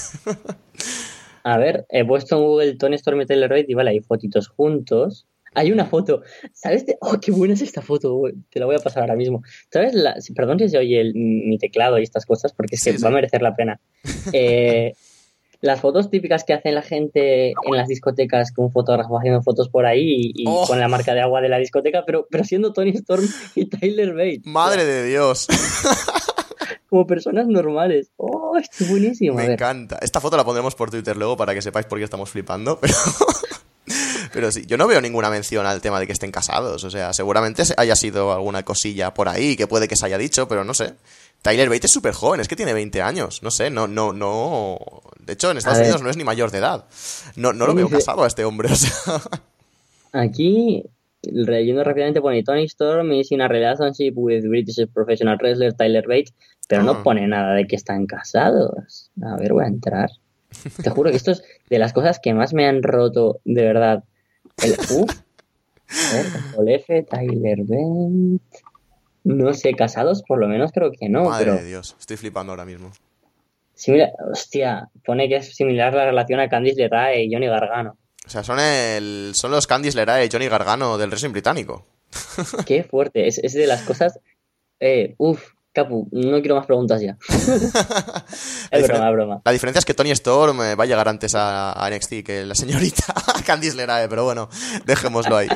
A ver, he puesto en Google Tony Storm y Tyler Bate y vale, hay fotitos juntos. Hay una foto, ¿sabes? ¡Oh, qué buena es esta foto! Te la voy a pasar ahora mismo. ¿Sabes? Perdón si se oye mi teclado y estas cosas, porque es que va a merecer la pena. las fotos típicas que hace la gente en las discotecas con un fotógrafo haciendo fotos por ahí y Oh. con la marca de agua de la discoteca, pero siendo Tony Storm y Tyler Bates. Madre de Dios. Como personas normales. ¡Oh, esto es buenísimo! Me A ver. encanta. Esta foto la pondremos por Twitter luego para que sepáis por qué estamos flipando, pero sí, yo no veo ninguna mención al tema de que estén casados. O sea, seguramente haya sido alguna cosilla por ahí que puede que se haya dicho, pero no sé. Tyler Bates es súper joven, es que tiene 20 años. No sé, no. De hecho, en Estados A ver. Unidos no es ni mayor de edad. No lo veo casado a este hombre, o sea. Aquí, leyendo rápidamente, pone Tony Storm is in a relationship with British professional wrestler Tyler Bates, pero no pone nada de que están casados. A ver, voy a entrar. Te juro que esto es de las cosas que más me han roto, de verdad. A ver, F, Tyler Bates. No sé, casados por lo menos creo que no, Madre pero de Dios, estoy flipando ahora mismo. similar, hostia, pone que es similar la relación a Candice LeRae y Johnny Gargano. O sea, son los Candice LeRae y Johnny Gargano del wrestling británico. Qué fuerte, es de las cosas. Capu, no quiero más preguntas ya. Es broma. La diferencia es que Tony Storm va a llegar antes a NXT que la señorita Candice LeRae, pero bueno, dejémoslo ahí.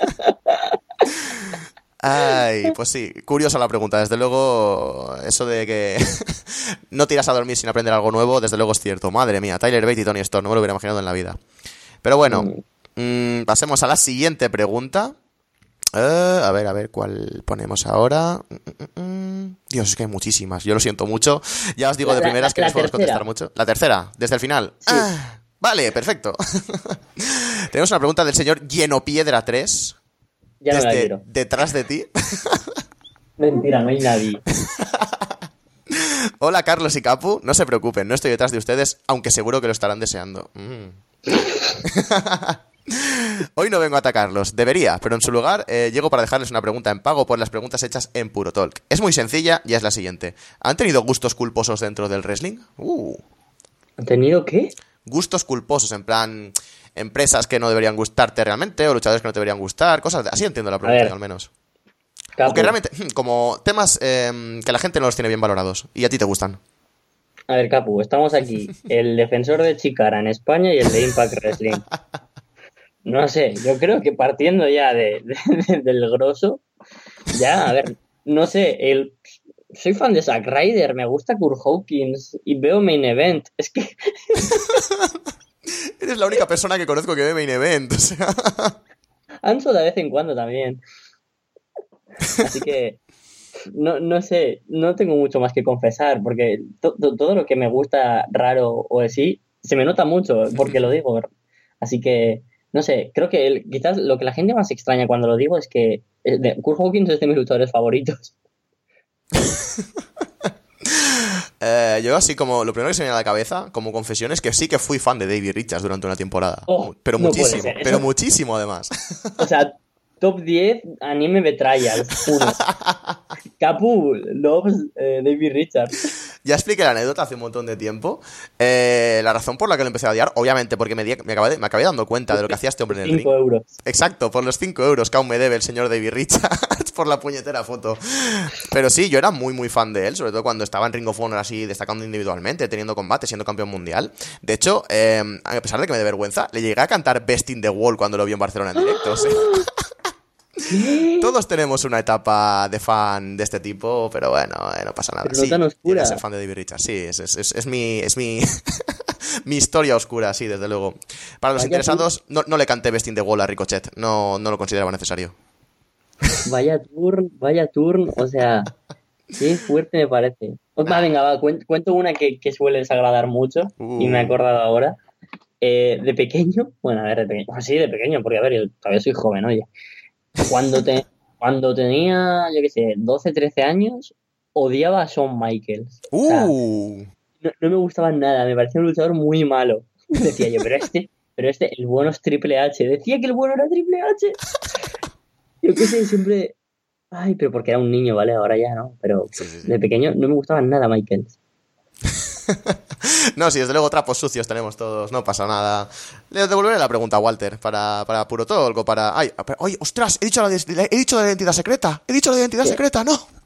Ay, pues sí, curiosa la pregunta. Desde luego, eso de que no tiras a dormir sin aprender algo nuevo, desde luego es cierto. Madre mía, Tyler Bates y Tony Storm, no me lo hubiera imaginado en la vida. Pero bueno, pasemos a la siguiente pregunta. A ver, ¿cuál ponemos ahora? Dios, es que hay muchísimas, yo lo siento mucho. Ya os digo de primeras que no os puedo contestar mucho. La tercera, desde el final. Sí. Vale, perfecto. Tenemos una pregunta del señor Llenopiedra 3. Ya no la quiero. Detrás de ti. Mentira, no hay nadie. Hola Carlos y Capu, no se preocupen, no estoy detrás de ustedes, aunque seguro que lo estarán deseando. Hoy no vengo a atacarlos, debería, pero en su lugar llego para dejarles una pregunta en pago por las preguntas hechas en Puro Talk. Es muy sencilla y es la siguiente. ¿Han tenido gustos culposos dentro del wrestling? ¿Han tenido qué? Gustos culposos, en plan empresas que no deberían gustarte realmente o luchadores que no te deberían gustar, cosas así entiendo la pregunta yo, al menos. Capu. O que realmente, como temas que la gente no los tiene bien valorados y a ti te gustan. A ver, Capu, estamos aquí. El defensor de Chikara en España y el de Impact Wrestling. No sé, yo creo que partiendo ya del grosso, ya, a ver, no sé, soy fan de Zack Ryder, me gusta Kurt Hawkins y veo Main Event. Es que Eres la única persona que conozco que ve Main Event, o sea. Anso de vez en cuando también. Así que no sé, no tengo mucho más que confesar, porque todo lo que me gusta raro o así, se me nota mucho, porque lo digo. Así que, no sé, creo que quizás lo que la gente más extraña cuando lo digo es que Kurt Hawkins es de mis luchadores favoritos. Yo así como lo primero que se me viene a la cabeza como confesión es que sí que fui fan de Davey Richards durante una temporada, pero no muchísimo, puede ser, pero eso. muchísimo además. O sea, top 10 anime betrayals, 1. Capu loves David Richards. Ya expliqué la anécdota hace un montón de tiempo. La razón por la que lo empecé a odiar, obviamente porque me acabé dando cuenta de lo que hacía este hombre en el ring. 5 euros. Exacto, por los 5 euros que aún me debe el señor Davey Richards por la puñetera foto. Pero sí, yo era muy muy fan de él, sobre todo cuando estaba en Ring of Honor así, destacando individualmente, teniendo combate, siendo campeón mundial. De hecho, a pesar de que me dé vergüenza, le llegué a cantar Best in the Wall cuando lo vi en Barcelona en directo. O sea, todos tenemos una etapa de fan de este tipo, pero bueno, no pasa nada. Pero no Sí, tan oscura. llegué a ser fan de Davey Richards, sí, es mi mi historia oscura, sí, desde luego. Para los Vaya interesados, no le canté Best in the Wall a Ricochet, no lo consideraba necesario. Vaya turn, o sea, qué fuerte me parece. Venga, cuento una que suele desagradar mucho y me he acordado ahora. De pequeño, bueno, a ver, de pequeño, sí, de pequeño, porque a ver, yo todavía soy joven, oye. Cuando tenía, yo qué sé, 12, 13 años, odiaba a Shawn Michaels. O sea, no me gustaba nada, me parecía un luchador muy malo. Decía yo, pero este, el bueno es Triple H. Decía que el bueno era Triple H. Yo qué sé, siempre... Ay, pero porque era un niño, ¿vale? Ahora ya no, pero Sí. de pequeño no me gustaba nada Michaels. No, sí, desde luego trapos sucios tenemos todos, no pasa nada. Le devolveré la pregunta a Walter para Puro Talk o para... ¡Ay, ostras! He dicho la identidad secreta. ¡He dicho la identidad secreta! ¡No!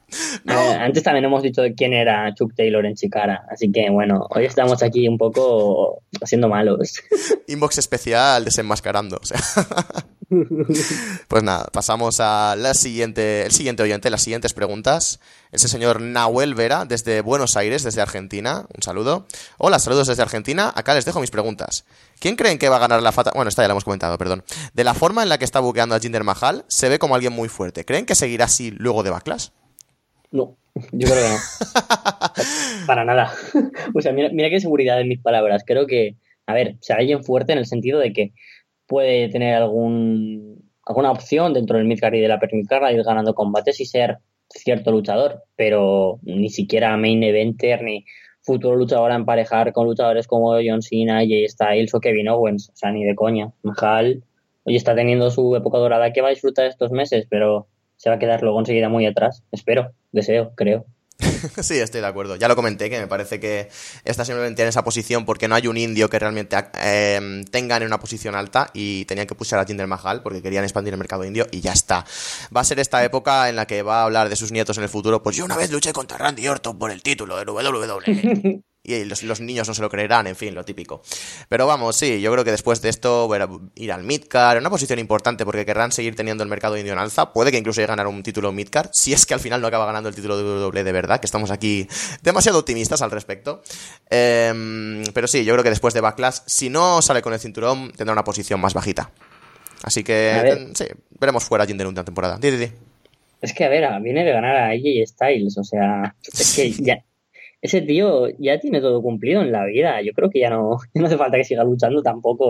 Antes también hemos dicho quién era Chuck Taylor en Chikara, así que bueno, hoy estamos aquí un poco haciendo malos. Inbox especial desenmascarando, o sea. Pues nada, pasamos a el siguiente oyente, las siguientes preguntas. Ese señor Nahuel Vera, desde Buenos Aires, desde Argentina. Un saludo. Hola, saludos desde Argentina. Acá les dejo mis preguntas. ¿Quién creen que va a ganar la fatal? Bueno, esta ya la hemos comentado, perdón. De la forma en la que está buqueando a Jinder Mahal, se ve como alguien muy fuerte. ¿Creen que seguirá así luego de Backlash? No, yo creo que no. Para nada. O sea, mira qué seguridad en mis palabras. Creo que, a ver, será alguien fuerte en el sentido de que puede tener alguna opción dentro del midcard y de la upper midcard a ir ganando combates y ser cierto luchador, pero ni siquiera main eventer ni futuro luchador a emparejar con luchadores como John Cena, Jay Styles o Kevin Owens. O sea, ni de coña. Mahal hoy está teniendo su época dorada que va a disfrutar estos meses, pero se va a quedar luego enseguida muy atrás. Espero, deseo, creo. Sí, estoy de acuerdo. Ya lo comenté, que me parece que está simplemente en esa posición porque no hay un indio que realmente tengan en una posición alta y tenían que pulsar a Jinder Mahal porque querían expandir el mercado indio y ya está. Va a ser esta época en la que va a hablar de sus nietos en el futuro. Pues yo una vez luché contra Randy Orton por el título del WWE. Y los niños no se lo creerán, en fin, lo típico. Pero vamos, sí, yo creo que después de esto ir al midcard, una posición importante porque querrán seguir teniendo el mercado indio en alza. Puede que incluso llegue a ganar un título midcard, si es que al final no acaba ganando el título de WWE de verdad, que estamos aquí demasiado optimistas al respecto. Pero sí, yo creo que después de Backlash, si no sale con el cinturón, tendrá una posición más bajita. Así que, sí, veremos fuera a Jinder una temporada. Di. Es que, a ver, viene de ganar a AJ Styles, o sea, es que ya... Ese tío ya tiene todo cumplido en la vida. Yo creo que ya no hace falta que siga luchando tampoco,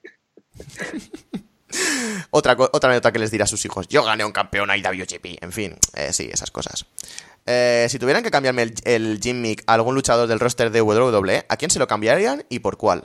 Otra anécdota que les dirá a sus hijos. Yo gané un campeón IWGP. En fin, sí, esas cosas. Si tuvieran que cambiarme el gimmick a algún luchador del roster de WWE, ¿a quién se lo cambiarían y por cuál?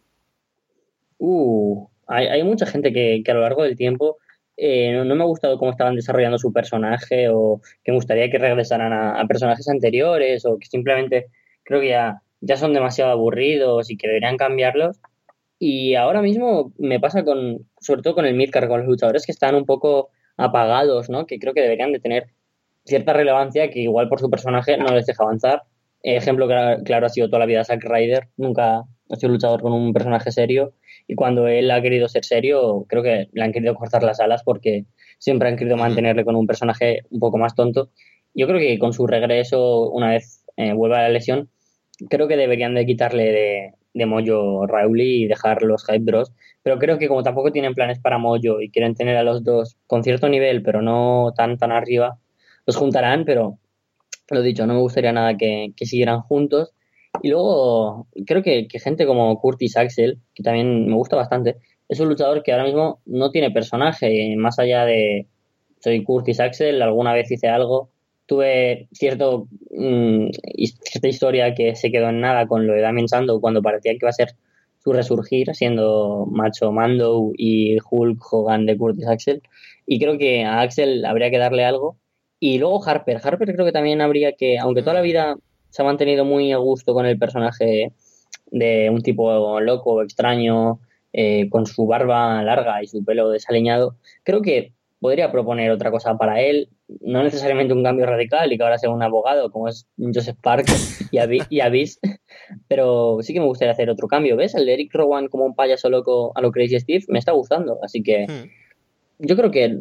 Hay mucha gente que a lo largo del tiempo no me ha gustado cómo estaban desarrollando su personaje o que me gustaría que regresaran a personajes anteriores o que simplemente creo que ya son demasiado aburridos y que deberían cambiarlos. Y ahora mismo me pasa sobre todo con el midcard, con los luchadores que están un poco apagados, ¿no? Que creo que deberían de tener cierta relevancia que igual por su personaje no les deja avanzar. Ejemplo claro ha sido toda la vida Zack Ryder, nunca ha sido luchador con un personaje serio. Y cuando él ha querido ser serio, creo que le han querido cortar las alas porque siempre han querido mantenerle con un personaje un poco más tonto. Yo creo que con su regreso, una vez vuelva a la lesión, creo que deberían de quitarle de mollo Rowley y dejar los Hype Bros. Pero creo que como tampoco tienen planes para mollo y quieren tener a los dos con cierto nivel, pero no tan arriba, los juntarán, pero lo dicho, no me gustaría nada que siguieran juntos. Y luego creo que gente como Curtis Axel, que también me gusta bastante, es un luchador que ahora mismo no tiene personaje, más allá de soy Curtis Axel, alguna vez hice algo, tuve cierta historia que se quedó en nada con lo de Damien Sandow cuando parecía que iba a ser su resurgir, siendo Macho Mando y Hulk Hogan de Curtis Axel, y creo que a Axel habría que darle algo. Y luego Harper creo que también habría que, aunque toda la vida se ha mantenido muy a gusto con el personaje de un tipo loco, extraño, con su barba larga y su pelo desaliñado, creo que podría proponer otra cosa para él, no necesariamente un cambio radical y que ahora sea un abogado como es Joseph Park y Abyss, pero sí que me gustaría hacer otro cambio. ¿Ves? El de Eric Rowan como un payaso loco a lo Crazy Steve me está gustando, así que yo creo que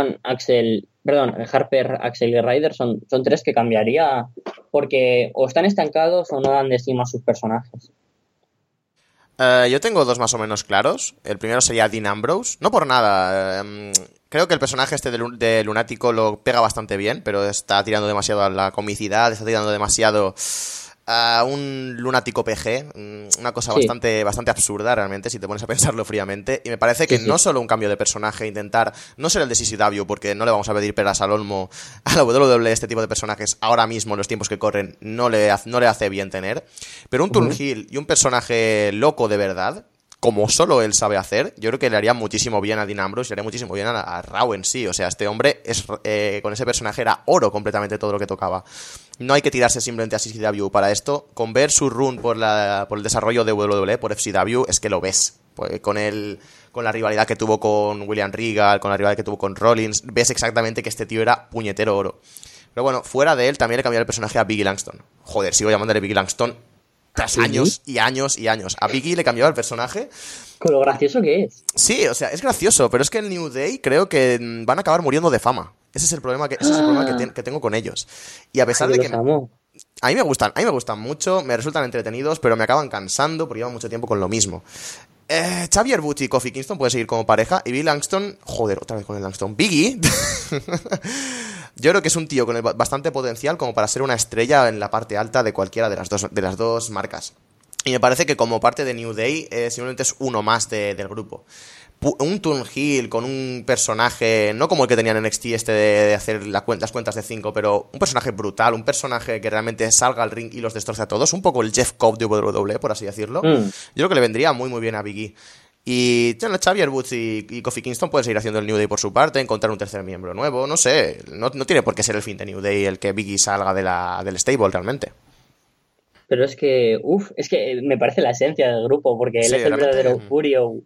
Harper, Axel y Ryder son tres que cambiaría porque o están estancados o no dan de sí más sus personajes. Yo tengo dos más o menos claros. El primero sería Dean Ambrose. No por nada. Creo que el personaje este de Lunático lo pega bastante bien, pero está tirando demasiado a la comicidad, está tirando demasiado a un lunático PG, una cosa bastante absurda realmente si te pones a pensarlo fríamente, y me parece que no solo un cambio de personaje, intentar no ser el de CCW, porque no le vamos a pedir peras al olmo a la WWE, este tipo de personajes ahora mismo en los tiempos que corren no le hace bien tener, pero un Turnhill y un personaje loco de verdad, como solo él sabe hacer, yo creo que le haría muchísimo bien a Dean Ambrose y le haría muchísimo bien a Raw en sí. O sea, este hombre con ese personaje era oro completamente todo lo que tocaba. No hay que tirarse simplemente a CCW para esto. Con ver su run por el desarrollo de WWE, por FCW, es que lo ves. Pues con la rivalidad que tuvo con William Regal, con la rivalidad que tuvo con Rollins, ves exactamente que este tío era puñetero oro. Pero bueno, fuera de él también le cambiaron el personaje a Biggie Langston. Joder, sigo llamándole Biggie Langston tras años y años y años. A Biggie le cambiaba el personaje. Con lo gracioso que es. Sí, o sea, es gracioso, pero es que el New Day creo que van a acabar muriendo de fama. Ese es el problema que tengo con ellos. Y a pesar de que... A mí me gustan mucho, me resultan entretenidos, pero me acaban cansando porque llevan mucho tiempo con lo mismo. Xavier Woods y Kofi Kingston pueden seguir como pareja, y Biggie Langston, joder, otra vez con el Langston, Biggie, yo creo que es un tío con bastante potencial como para ser una estrella en la parte alta de cualquiera de las dos marcas. Y me parece que como parte de New Day simplemente es uno más del grupo. Un turn heel con un personaje, no como el que tenían en NXT de hacer las cuentas de 5, pero un personaje brutal, un personaje que realmente salga al ring y los destroce a todos, un poco el Jeff Cobb de WWE, por así decirlo. Yo creo que le vendría muy muy bien a Big E. Y Xavier Woods y Kofi Kingston pueden seguir haciendo el New Day por su parte, encontrar un tercer miembro nuevo, no sé, no tiene por qué ser el fin de New Day el que Big E salga del stable realmente. Pero es que me parece la esencia del grupo, porque él es el verdadero Furio.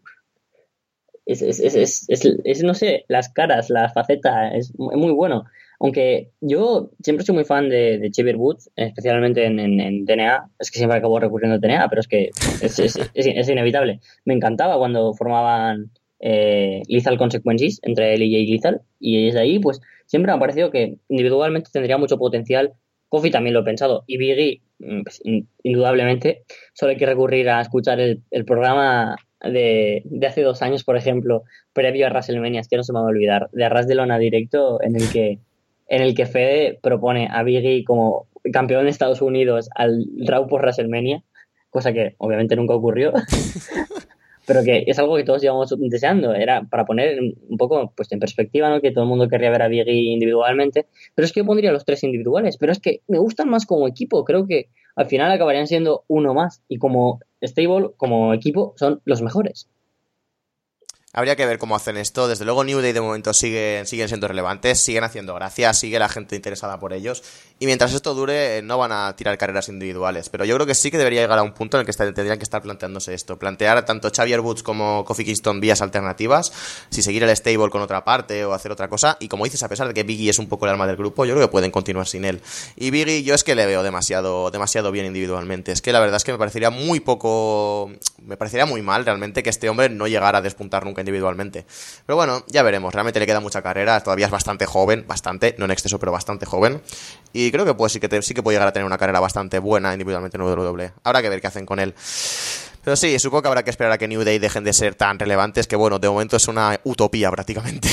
Es, no sé, las caras, la faceta, es muy bueno. Aunque yo siempre soy muy fan de Xavier Woods, especialmente en TNA. Es que siempre acabo recurriendo a TNA, pero es que es inevitable. Me encantaba cuando formaban Lethal Consequences entre él y Jay Lethal, y desde ahí pues siempre me ha parecido que individualmente tendría mucho potencial. Kofi también lo he pensado, y Biggie, pues, indudablemente. Solo hay que recurrir a escuchar el programa de hace 2 años, por ejemplo, previo a WrestleMania, es que no se me va a olvidar, de Arras de Lona Directo, en el que Fede propone a Biggie como campeón de Estados Unidos al Raw por WrestleMania, cosa que obviamente nunca ocurrió, pero que es algo que todos llevamos deseando. Era para poner un poco pues en perspectiva, ¿no? Que todo el mundo querría ver a Biggie individualmente, pero es que yo pondría los 3 individuales, pero es que me gustan más como equipo. Creo que al final acabarían siendo uno más, y como stable, como equipo, son los mejores. Habría que ver cómo hacen esto. Desde luego New Day de momento siguen siendo relevantes, siguen haciendo gracia, sigue la gente interesada por ellos, y mientras esto dure no van a tirar carreras individuales, pero yo creo que sí que debería llegar a un punto en el que tendrían que estar planteándose esto, plantear tanto Xavier Woods como Kofi Kingston vías alternativas, si seguir el stable con otra parte o hacer otra cosa, y como dices, a pesar de que Biggie es un poco el alma del grupo, yo creo que pueden continuar sin él. Y Biggie yo es que le veo demasiado bien individualmente, es que la verdad es que me parecería muy mal realmente que este hombre no llegara a despuntar nunca individualmente. Pero bueno, ya veremos, realmente le queda mucha carrera, todavía es bastante joven, no en exceso, pero bastante joven, y creo que sí que puede llegar a tener una carrera bastante buena individualmente en WWE. Habrá que ver qué hacen con él. Pero sí, supongo que habrá que esperar a que New Day dejen de ser tan relevantes, que bueno, de momento es una utopía prácticamente.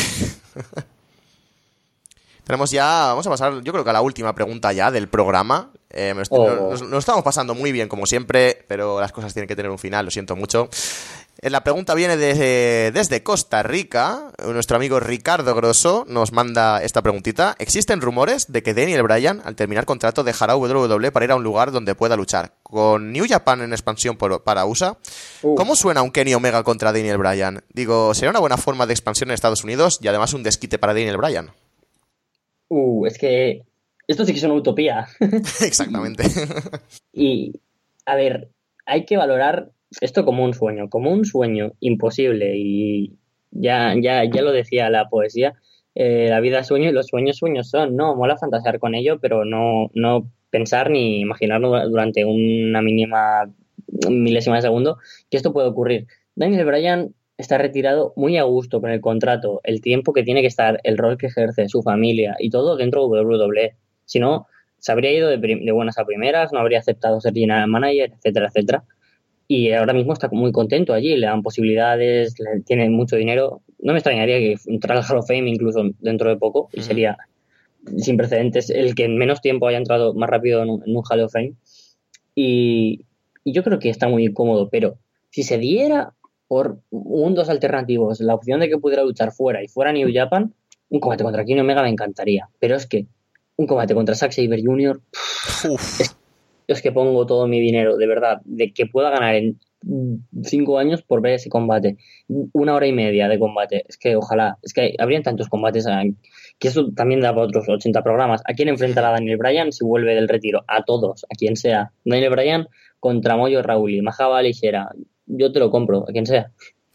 Vamos a pasar, yo creo que a la última pregunta ya del programa. Nos estamos pasando muy bien como siempre, pero las cosas tienen que tener un final, lo siento mucho. La pregunta viene desde Costa Rica. Nuestro amigo Ricardo Grosso nos manda esta preguntita. ¿Existen rumores de que Daniel Bryan, al terminar contrato, dejará WWE para ir a un lugar donde pueda luchar? Con New Japan en expansión para USA, ¿cómo suena un Kenny Omega contra Daniel Bryan? Digo, ¿sería una buena forma de expansión en Estados Unidos y además un desquite para Daniel Bryan? Es que esto sí que es una utopía. Exactamente. Y, a ver, hay que valorar esto como un sueño imposible, y ya lo decía la poesía, la vida es sueño y los sueños son, ¿no? Mola fantasear con ello, pero no pensar ni imaginarlo durante una mínima milésima de segundo que esto puede ocurrir. Daniel Bryan está retirado muy a gusto con el contrato, el tiempo que tiene que estar, el rol que ejerce, su familia y todo dentro de WWE. Si no, se habría ido de buenas a primeras, no habría aceptado ser general manager, etcétera, etcétera. Y ahora mismo está muy contento allí, le dan posibilidades, tiene mucho dinero. No me extrañaría que entrara al Hall of Fame incluso dentro de poco, y sería sin precedentes el que en menos tiempo haya entrado más rápido en un Hall of Fame. Y yo creo que está muy cómodo, pero si se diera por mundos alternativos la opción de que pudiera luchar fuera y fuera New Japan, un combate contra Kenny Omega me encantaría. Pero es que un combate contra Zack Sabre Jr., es que pongo todo mi dinero, de verdad, de que pueda ganar en 5 años por ver ese combate. 1 hora y media de combate. Es que ojalá, es que habrían tantos combates que eso también da para otros 80 programas. ¿A quién enfrentará a Daniel Bryan si vuelve del retiro? A todos, a quien sea. Daniel Bryan contra Mojo Rawley, Mahaba Ligera. Yo te lo compro, a quien sea.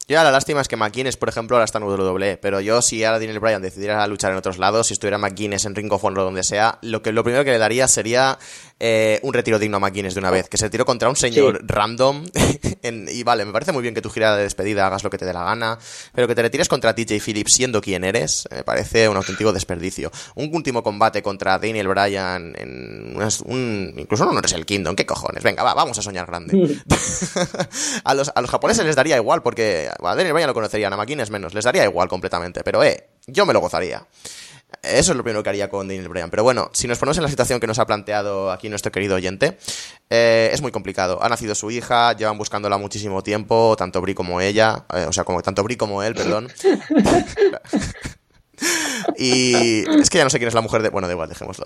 Yo la lástima es que McGuinness, por ejemplo, ahora está en WWE, pero yo si ahora Daniel Bryan decidiera luchar en otros lados, si estuviera McGuinness en Ring of Honor o donde sea, lo primero que le daría sería un retiro digno a McGuinness de una vez, que se retiró contra un señor random y vale, me parece muy bien que tu gira de despedida hagas lo que te dé la gana, pero que te retires contra TJ Phillips siendo quien eres, me parece un auténtico desperdicio. Un último combate contra Daniel Bryan en incluso no es el Kingdom, ¿qué cojones? Venga, vamos a soñar grande. A los japoneses les daría igual, porque a Daniel Bryan lo conocerían, a McGuinness menos, les daría igual completamente, pero yo me lo gozaría. Eso es lo primero que haría con Daniel Bryan. Pero bueno, si nos ponemos en la situación que nos ha planteado aquí nuestro querido oyente, es muy complicado. Ha nacido su hija, llevan buscándola muchísimo tiempo, tanto Brie como ella, tanto Brie como él, perdón. Y es que ya no sé quién es la mujer de... Bueno, da igual, dejémoslo.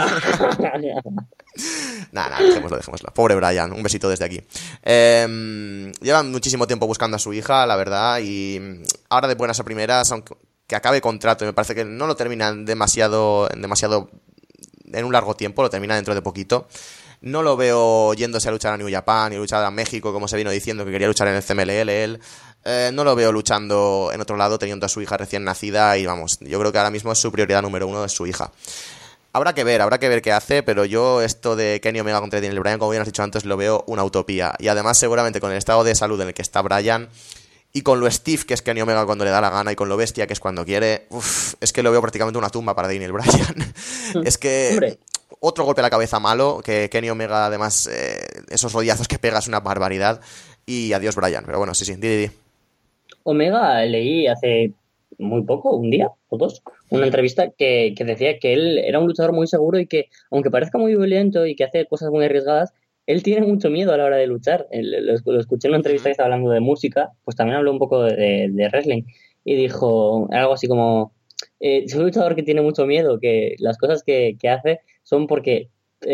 Nada, dejémoslo. Pobre Bryan, un besito desde aquí. Llevan muchísimo tiempo buscando a su hija, la verdad, y ahora de buenas a primeras, aunque que acabe contrato, y me parece que no lo terminan demasiado en un largo tiempo, lo termina dentro de poquito. No lo veo yéndose a luchar a New Japan y luchar a México, como se vino diciendo que quería luchar en el CMLL él. No lo veo luchando en otro lado teniendo a su hija recién nacida y vamos, yo creo que ahora mismo es su prioridad número 1, es su hija. Habrá que ver qué hace, pero yo esto de Kenny Omega contra Daniel Bryan, como bien has dicho antes, lo veo una utopía. Y además seguramente con el estado de salud en el que está Bryan y con lo stiff que es Kenny Omega cuando le da la gana y con lo bestia que es cuando quiere, es que lo veo prácticamente una tumba para Daniel Bryan. Es que... Hombre. Otro golpe a la cabeza malo, que Kenny Omega además, esos rodillazos que pega es una barbaridad. Y adiós Bryan, pero bueno, sí, di. Omega leí hace muy poco, un día o dos, una entrevista que decía que él era un luchador muy seguro y que, aunque parezca muy violento y que hace cosas muy arriesgadas, él tiene mucho miedo a la hora de luchar. Lo escuché en una entrevista que estaba hablando de música, pues también habló un poco de wrestling y dijo algo así como, es un luchador que tiene mucho miedo, que las cosas que hace son porque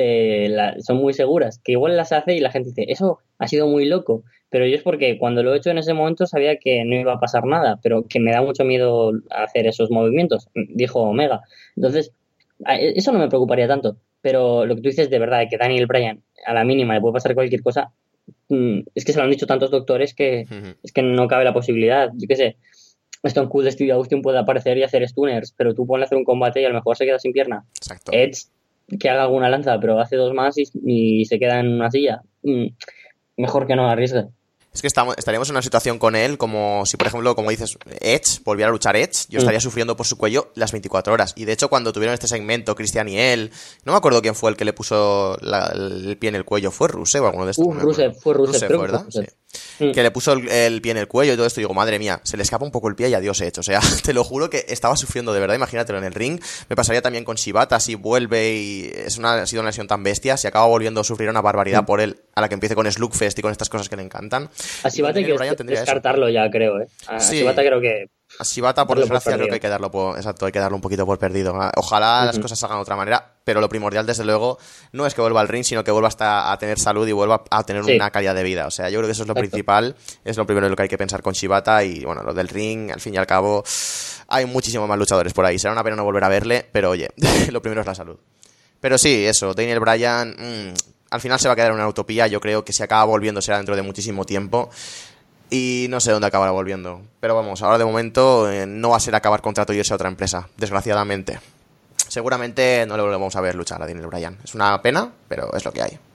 son muy seguras, que igual las hace y la gente dice, eso ha sido muy loco, pero yo es porque cuando lo he hecho en ese momento sabía que no iba a pasar nada, pero que me da mucho miedo hacer esos movimientos, dijo Omega. Entonces, eso no me preocuparía tanto, pero lo que tú dices de verdad, que Daniel Bryan a la mínima le puede pasar cualquier cosa, es que se lo han dicho tantos doctores que es que no cabe la posibilidad. Yo qué sé, Stone Cold Steve Austin puede aparecer y hacer stunners, pero tú ponle a hacer un combate y a lo mejor se queda sin pierna. Exacto. Edge, que haga alguna lanza, pero hace dos más y se queda en una silla. Mejor que no arriesgue. Es que estaríamos en una situación con él como si, por ejemplo, como dices, Edge, volviera a luchar Edge, yo estaría sufriendo por su cuello las 24 horas. Y de hecho, cuando tuvieron este segmento, Christian y él, no me acuerdo quién fue el que le puso el pie en el cuello, ¿fue Rusev o alguno de estos? Fue Rusev, ¿verdad? Sí. Que le puso el pie en el cuello y todo esto, y digo, madre mía, se le escapa un poco el pie y adiós Edge. O sea, te lo juro que estaba sufriendo de verdad, imagínatelo en el ring. Me pasaría también con Shibata, si vuelve y ha sido una lesión tan bestia, si acaba volviendo a sufrir una barbaridad por él, a la que empiece con Slugfest y con estas cosas que le encantan. A Shibata hay que descartarlo ya, creo, ¿eh? A Shibata creo que... A Shibata, por desgracia, creo que hay que darlo hay que darlo un poquito por perdido. Ojalá las cosas se hagan de otra manera, pero lo primordial, desde luego, no es que vuelva al ring, sino que vuelva hasta a tener salud y vuelva a tener una calidad de vida. O sea, yo creo que eso es lo principal, es lo primero en lo que hay que pensar con Shibata. Y bueno, lo del ring, al fin y al cabo, hay muchísimos más luchadores por ahí. Será una pena no volver a verle, pero oye, lo primero es la salud. Pero sí, eso, Daniel Bryan, al final se va a quedar en una utopía. Yo creo que si acaba volviendo será dentro de muchísimo tiempo. Y no sé dónde acabará volviendo. Pero vamos, ahora de momento no va a ser acabar contrato y irse a otra empresa, desgraciadamente. Seguramente no le volvemos a ver luchar a Daniel Bryan. Es una pena, pero es lo que hay.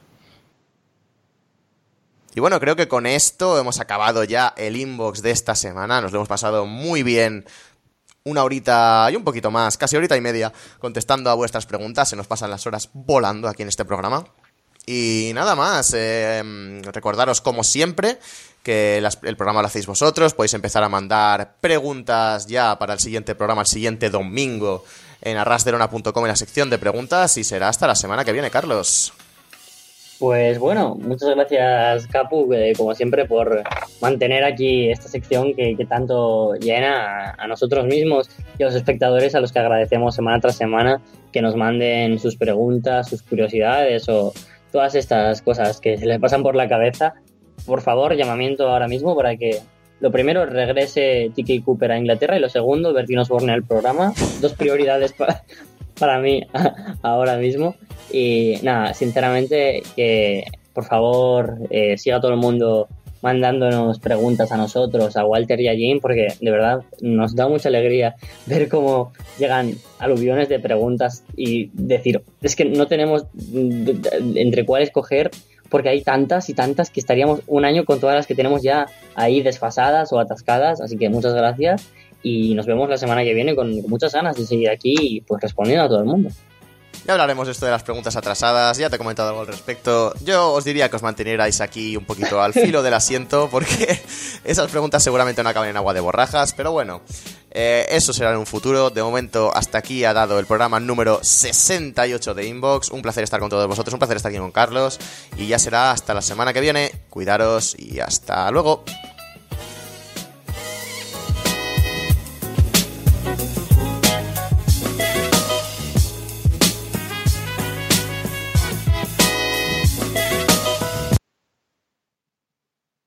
Y bueno, creo que con esto hemos acabado ya el inbox de esta semana. Nos lo hemos pasado muy bien. Una horita y un poquito más, casi horita y media, contestando a vuestras preguntas. Se nos pasan las horas volando aquí en este programa. Y nada más, recordaros como siempre que el programa lo hacéis vosotros. Podéis empezar a mandar preguntas ya para el siguiente programa, el siguiente domingo, en arrasderona.com en la sección de preguntas. Y será hasta la semana que viene, Carlos. Pues bueno, muchas gracias, Capu, como siempre, por mantener aquí esta sección que tanto llena a nosotros mismos y a los espectadores, a los que agradecemos semana tras semana que nos manden sus preguntas, sus curiosidades o todas estas cosas que se les pasan por la cabeza. Por favor, llamamiento ahora mismo para que, lo primero, regrese Tiki Cooper a Inglaterra y lo segundo, Bertín Osborne al programa. Dos prioridades para mí ahora mismo. Y nada, sinceramente, que por favor siga todo el mundo mandándonos preguntas a nosotros, a Walter y a Jim, porque de verdad nos da mucha alegría ver cómo llegan aluviones de preguntas y decir, es que no tenemos entre cuál escoger, porque hay tantas y tantas que estaríamos un año con todas las que tenemos ya ahí desfasadas o atascadas, así que muchas gracias y nos vemos la semana que viene con muchas ganas de seguir aquí pues respondiendo a todo el mundo. Ya hablaremos de esto de las preguntas atrasadas, ya te he comentado algo al respecto. Yo os diría que os mantenierais aquí un poquito al filo del asiento, porque esas preguntas seguramente no acaben en agua de borrajas, pero bueno, eso será en un futuro. De momento, hasta aquí ha dado el programa número 68 de Inbox. Un placer estar con todos vosotros, un placer estar aquí con Carlos, y ya será hasta la semana que viene. Cuidaros y hasta luego.